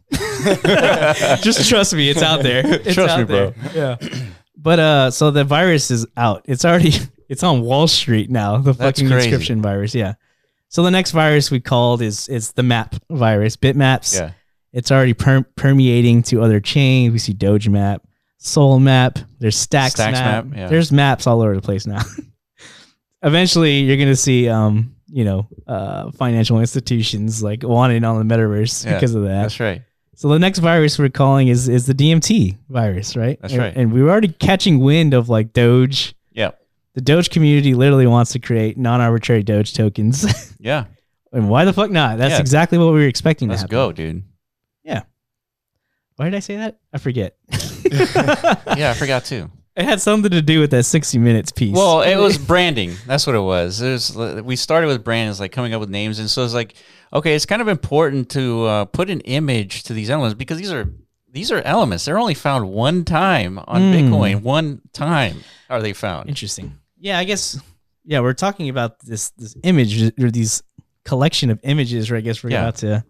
Speaker 3: Just trust me, it's out there. It's
Speaker 2: Trust
Speaker 3: out
Speaker 2: me, bro.
Speaker 3: there. Yeah. But uh, so the virus is out. It's already it's on Wall Street now. The
Speaker 2: That's
Speaker 3: fucking
Speaker 2: crazy.
Speaker 3: inscription virus. Yeah. So the next virus we called is is the map virus, Bitmaps.
Speaker 2: Yeah.
Speaker 3: It's already per- permeating to other chains. We see Doge Map, Soul Map. There's Stacks,
Speaker 2: Stacks
Speaker 3: Map.
Speaker 2: Map, yeah.
Speaker 3: There's maps all over the place now. Eventually, you're gonna see um you know uh financial institutions like wanting on the metaverse
Speaker 2: Yeah,
Speaker 3: because of that.
Speaker 2: That's right.
Speaker 3: So the next virus we're calling is is the D M T virus, right?
Speaker 2: That's
Speaker 3: And-
Speaker 2: right.
Speaker 3: And we were already catching wind of like Doge.
Speaker 2: Yeah.
Speaker 3: The Doge community literally wants to create non-arbitrary Doge tokens.
Speaker 2: Yeah.
Speaker 3: And why the fuck not? That's
Speaker 2: Yeah.
Speaker 3: exactly what we were expecting
Speaker 2: Let's
Speaker 3: to happen.
Speaker 2: go, dude.
Speaker 3: Why did I say that? I forget.
Speaker 2: Yeah, I forgot too.
Speaker 3: It had something to do with that sixty minutes piece.
Speaker 2: Well, it was branding. That's what it was. It was we started with branding, it's like coming up with names, and so it's like, okay, it's kind of important to uh, put an image to these elements because these are these are elements. They're only found one time on
Speaker 3: Mm.
Speaker 2: Bitcoin. One time are they found.
Speaker 3: Interesting. Yeah, I guess. Yeah, we're talking about this this image or these collection of images, or I guess we're
Speaker 2: Yeah.
Speaker 3: about to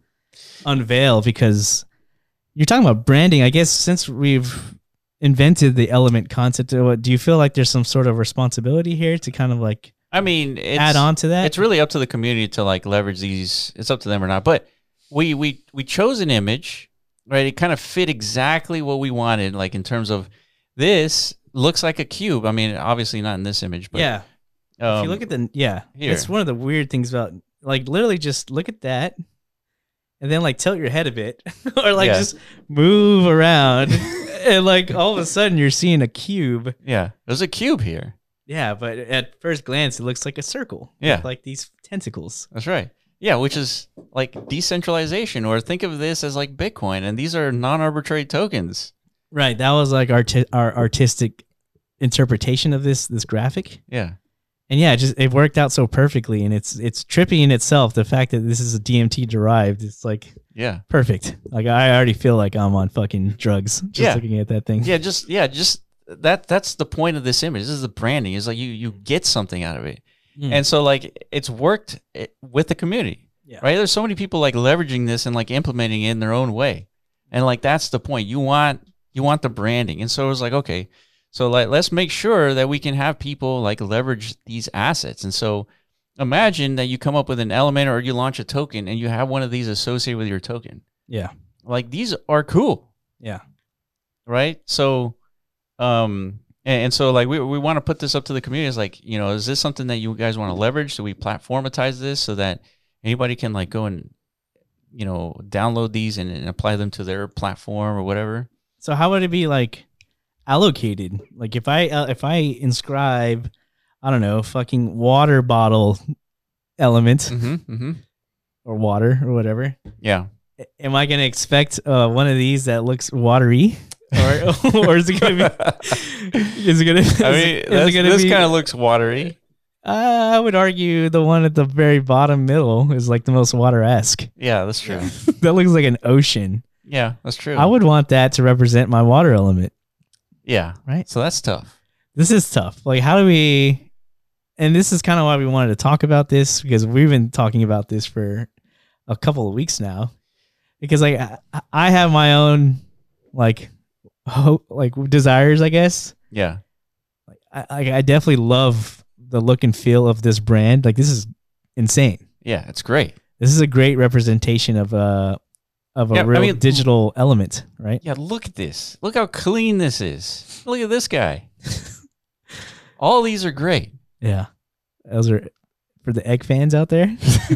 Speaker 3: unveil because you're talking about branding. I guess since we've invented the element concept, uh, what do you feel like there's some sort of responsibility here to kind of like
Speaker 2: I mean, it's,
Speaker 3: add on to that?
Speaker 2: It's really up to the community to like leverage these. It's up to them or not. But we we we chose an image, right? It kind of fit exactly what we wanted, like in terms of this looks like a cube. I mean, obviously not in this image, but
Speaker 3: yeah.
Speaker 2: Um,
Speaker 3: if you look at the yeah,
Speaker 2: here.
Speaker 3: it's one of the weird things about like literally just look at that, and then like tilt your head a bit, or like
Speaker 2: Yeah.
Speaker 3: just move around, and like all of a sudden you're seeing a cube.
Speaker 2: yeah, there's a cube here.
Speaker 3: Yeah, but at first glance it looks like a circle.
Speaker 2: Yeah.
Speaker 3: with, like these tentacles.
Speaker 2: That's right. Yeah, which is like decentralization, or think of this as like Bitcoin, and these are non-arbitrary tokens.
Speaker 3: Right. That was like our our artistic interpretation of this this graphic.
Speaker 2: Yeah,
Speaker 3: And yeah, it just it worked out so perfectly, and it's it's trippy in itself. The fact that this is a D M T derived, it's like
Speaker 2: yeah,
Speaker 3: perfect. Like I already feel like I'm on fucking drugs just
Speaker 2: Yeah.
Speaker 3: looking at that thing.
Speaker 2: yeah. Just yeah, just that. That's the point of this image. This is the branding. Is like you you get something out of it,
Speaker 3: Mm.
Speaker 2: and so like it's worked eh, with the community.
Speaker 3: Yeah.
Speaker 2: Right. There's so many people like leveraging this and like implementing it in their own way, and like that's the point. You want you want the branding, and so it was like okay. So like, let's make sure that we can have people like leverage these assets. And so imagine that you come up with an element or you launch a token and you have one of these associated with your token.
Speaker 3: Yeah.
Speaker 2: Like these are cool,
Speaker 3: Yeah.
Speaker 2: right? So, um, and, and so like we we want to put this up to the community. It's like, you know, is this something that you guys want to leverage? Do we platformatize this so that anybody can like go and, you know, download these and, and apply them to their platform or whatever?
Speaker 3: So how would it be like allocated? Like if I uh, if I inscribe, I don't know, fucking water bottle element
Speaker 2: Mm-hmm, mm-hmm.
Speaker 3: or water or whatever,
Speaker 2: Yeah.
Speaker 3: am I gonna expect uh, one of these that looks watery, or or is it gonna be? Is it gonna? Is,
Speaker 2: I mean,
Speaker 3: it- is
Speaker 2: that's-
Speaker 3: it gonna
Speaker 2: this
Speaker 3: be?
Speaker 2: kind of looks watery.
Speaker 3: Uh, I would argue the one at the very bottom middle is like the most water-esque.
Speaker 2: Yeah, that's true.
Speaker 3: That looks like an ocean.
Speaker 2: Yeah, that's true.
Speaker 3: I would want that to represent my water element.
Speaker 2: Yeah.
Speaker 3: Right.
Speaker 2: So that's tough.
Speaker 3: This is tough. Like, how do we? And this is kind of why we wanted to talk about this, because we've been talking about this for a couple of weeks now. Because like I, I have my own like hope, like desires, I guess.
Speaker 2: Yeah.
Speaker 3: Like I, I I definitely love the look and feel of this brand. Like this is insane.
Speaker 2: Yeah, it's great.
Speaker 3: This is a great representation of a of a
Speaker 2: Yeah, I
Speaker 3: real
Speaker 2: mean-
Speaker 3: digital element, right?
Speaker 2: Yeah, look at this. Look how clean this is. Look at this guy. All these are great.
Speaker 3: Yeah. Those are for the egg fans out there.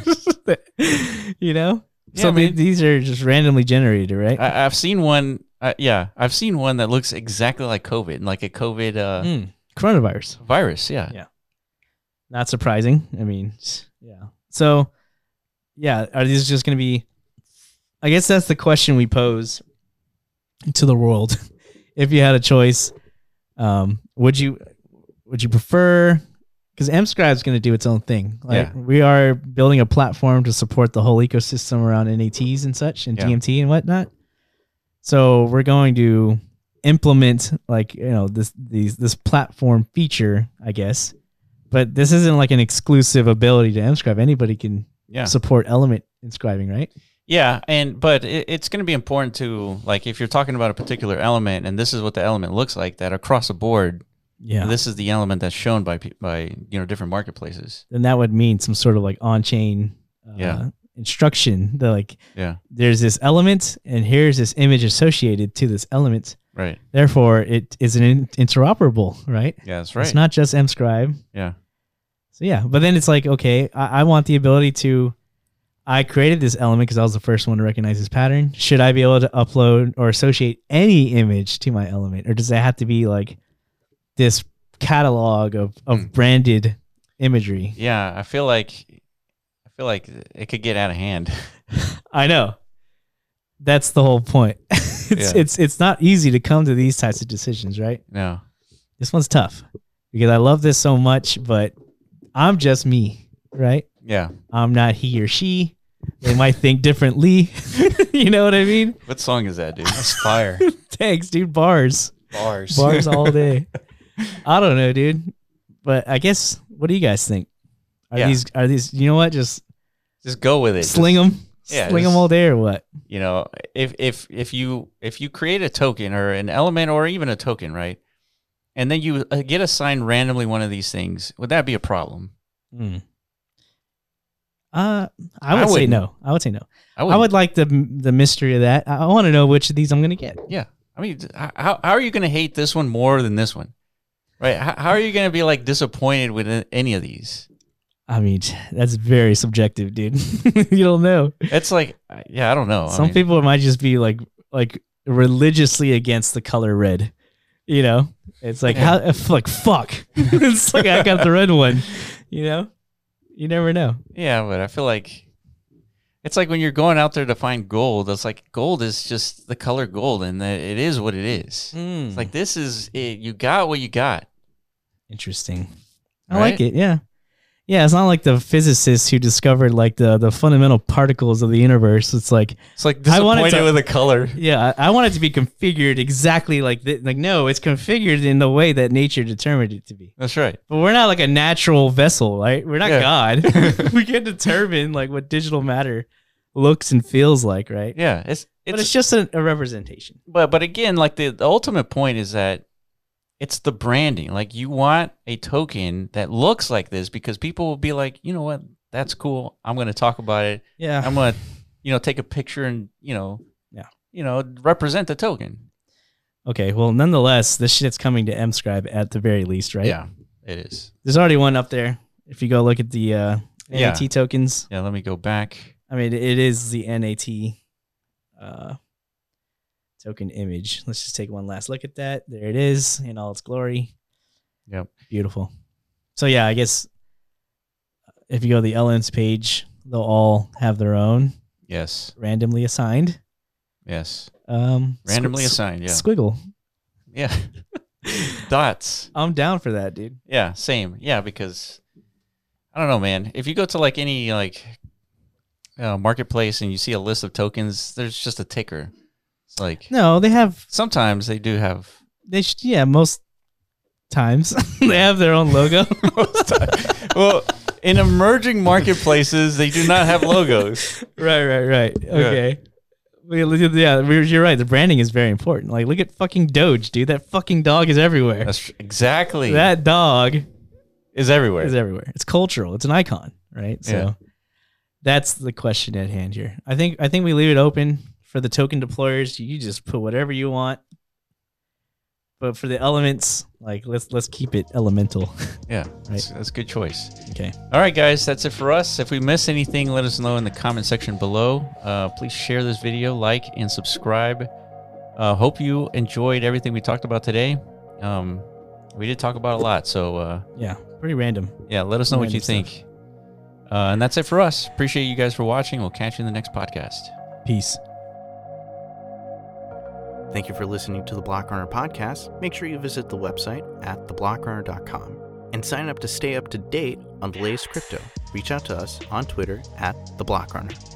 Speaker 3: You know?
Speaker 2: Yeah,
Speaker 3: So
Speaker 2: I
Speaker 3: the-
Speaker 2: mean-
Speaker 3: these are just randomly generated, right?
Speaker 2: I, I've seen one. Uh, yeah, I've seen one that looks exactly like COVID, like a COVID uh,
Speaker 3: Mm. Coronavirus.
Speaker 2: virus. Yeah.
Speaker 3: Yeah. Not surprising. I mean, yeah. So, yeah, are these just going to be? I guess that's the question we pose to the world. If you had a choice, um, would you would you prefer? Because Mscribe is going to do its own thing. Like
Speaker 2: Yeah.
Speaker 3: we are building a platform to support the whole ecosystem around N A Ts and such, and
Speaker 2: Yeah.
Speaker 3: D M T and whatnot. So we're going to implement like you know this these this platform feature, I guess. But this isn't like an exclusive ability to Mscribe. Anybody can
Speaker 2: Yeah.
Speaker 3: support element inscribing, right?
Speaker 2: Yeah, and but it, it's going to be important to like if you're talking about a particular element, and this is what the element looks like, that across the board,
Speaker 3: Yeah.
Speaker 2: this is the element that's shown by pe- by you know different marketplaces.
Speaker 3: Then that would mean some sort of like on-chain uh,
Speaker 2: Yeah.
Speaker 3: instruction. The like
Speaker 2: Yeah.
Speaker 3: there's this element, and here's this image associated to this element.
Speaker 2: Right.
Speaker 3: Therefore, it is an in- interoperable, right?
Speaker 2: Yeah, that's right.
Speaker 3: It's not just Mscribe.
Speaker 2: yeah.
Speaker 3: So yeah, but then it's like, okay, I, I want the ability to. I created this element because I was the first one to recognize this pattern. Should I be able to upload or associate any image to my element, or does it have to be like this catalog of, of
Speaker 2: Hmm.
Speaker 3: branded imagery?
Speaker 2: Yeah, I feel like I feel like it could get out of hand.
Speaker 3: I know. That's the whole point. it's
Speaker 2: Yeah.
Speaker 3: it's it's not easy to come to these types of decisions, right?
Speaker 2: No.
Speaker 3: This one's tough because I love this so much, but I'm just me, right?
Speaker 2: Yeah.
Speaker 3: I'm not he or she. They might think differently. You know what I mean?
Speaker 2: What song is that, dude?
Speaker 4: That's fire.
Speaker 3: Thanks, dude. Bars.
Speaker 4: Bars.
Speaker 3: Bars all day. I don't know, dude. But I guess, what do you guys think? Are
Speaker 2: Yeah.
Speaker 3: these, are these, you know what? Just
Speaker 2: Just go with it.
Speaker 3: sling
Speaker 2: Just,
Speaker 3: them.
Speaker 2: yeah,
Speaker 3: Sling them
Speaker 2: just-
Speaker 3: all day or what?
Speaker 2: You know, if if if you if you create a token or an element or even a token, right? And then you uh, get assigned randomly one of these things, would that be a problem?
Speaker 3: Hmm. Uh, I
Speaker 2: I
Speaker 3: would say
Speaker 2: wouldn't.
Speaker 3: no. I would say no.
Speaker 2: I
Speaker 3: I would like the the mystery of that. I, I want to know which of these I'm gonna get.
Speaker 2: Yeah. I mean, h- how how are you going to hate this one more than this one? Right? How, how are you going to be like disappointed with a- any of these?
Speaker 3: I mean, that's very subjective, dude. You don't know.
Speaker 2: It's like, uh, yeah, I don't know. I
Speaker 3: Some
Speaker 2: mean,
Speaker 3: people might just be like like religiously against the color red. You know, it's like how if, like fuck. It's like I got the red one. You know, you never know.
Speaker 2: yeah, but I feel like it's like when you're going out there to find gold. It's like gold is just the color gold, and that it is what it is. It's like this is it. You got what you got.
Speaker 3: Interesting. I
Speaker 2: Right?
Speaker 3: like it. Yeah. Yeah, it's not like the physicists who discovered like the the fundamental particles of the universe. It's like,
Speaker 2: It's like
Speaker 3: I wanted
Speaker 2: disappointed
Speaker 3: to-
Speaker 2: with the color.
Speaker 3: yeah, I, I want it to be configured exactly like this. Like, no, it's configured in the way that nature determined it to be.
Speaker 2: That's right.
Speaker 3: But we're not like a natural vessel, right? We're not
Speaker 2: Yeah.
Speaker 3: God. We can't determine like what digital matter looks and feels like, right?
Speaker 2: Yeah, it's
Speaker 3: But
Speaker 2: it's,
Speaker 3: it's just a, a representation.
Speaker 2: but but again, like the, the ultimate point is that it's the branding. Like you want a token that looks like this because people will be like, you know what, that's cool. I'm going to talk about it.
Speaker 3: Yeah.
Speaker 2: I'm going to, you know, take a picture and you know,
Speaker 3: Yeah.
Speaker 2: you know, represent the token.
Speaker 3: Okay. Well, nonetheless, this shit's coming to MScribe at the very least, right?
Speaker 2: Yeah, it is.
Speaker 3: There's already one up there. If you go look at the uh, N A T
Speaker 2: Yeah.
Speaker 3: tokens,
Speaker 2: Yeah, let me go back.
Speaker 3: I mean, it is the N A T uh, token image. Let's just take one last look at that. There it is in all its glory.
Speaker 2: Yep.
Speaker 3: Beautiful. So yeah, I guess if you go to the Elements page, they'll all have their own
Speaker 2: Yes.
Speaker 3: randomly assigned.
Speaker 2: Yes.
Speaker 3: Um,
Speaker 2: Randomly
Speaker 3: squ-
Speaker 2: assigned. Yeah.
Speaker 3: Squiggle.
Speaker 2: Yeah. Dots.
Speaker 3: I'm down for that, dude.
Speaker 2: Yeah, same. Yeah, because I don't know, man. If you go to like any like uh, marketplace and you see a list of tokens, there's just a ticker. It's like
Speaker 3: No, they have.
Speaker 2: sometimes they do have.
Speaker 3: They sh- yeah, most times they have their own logo.
Speaker 2: Well, in emerging marketplaces, they do not have logos.
Speaker 3: Right, right, right. Okay. We- Yeah, we're- you're right. The branding is very important. Like, look at fucking Doge, dude. That fucking dog is everywhere.
Speaker 2: That's tr- exactly
Speaker 3: That dog
Speaker 2: is everywhere.
Speaker 3: is everywhere. It's cultural. It's an icon, right? So
Speaker 2: Yeah.
Speaker 3: that's the question at hand here. I think I think we leave it open for the token deployers. You just put whatever you want. But for the elements, like let's let's keep it elemental.
Speaker 2: Yeah, that's, that's a good choice.
Speaker 3: Okay.
Speaker 2: All right, guys, that's it for us. If we miss anything, let us know in the comment section below. Uh, please share this video, like, and subscribe. Uh, hope you enjoyed everything we talked about today. Um, we did talk about a lot, so uh,
Speaker 3: Yeah. Pretty random.
Speaker 2: yeah, let us know what
Speaker 3: Random
Speaker 2: you
Speaker 3: stuff.
Speaker 2: think. Uh, and that's it for us. Appreciate you guys for watching. We'll catch you in the next podcast.
Speaker 3: Peace.
Speaker 1: Thank you for listening to the Block Runner podcast. Make sure you visit the website at the block runner dot com and sign up to stay up to date on the latest crypto. Reach out to us on Twitter at the Block Runner.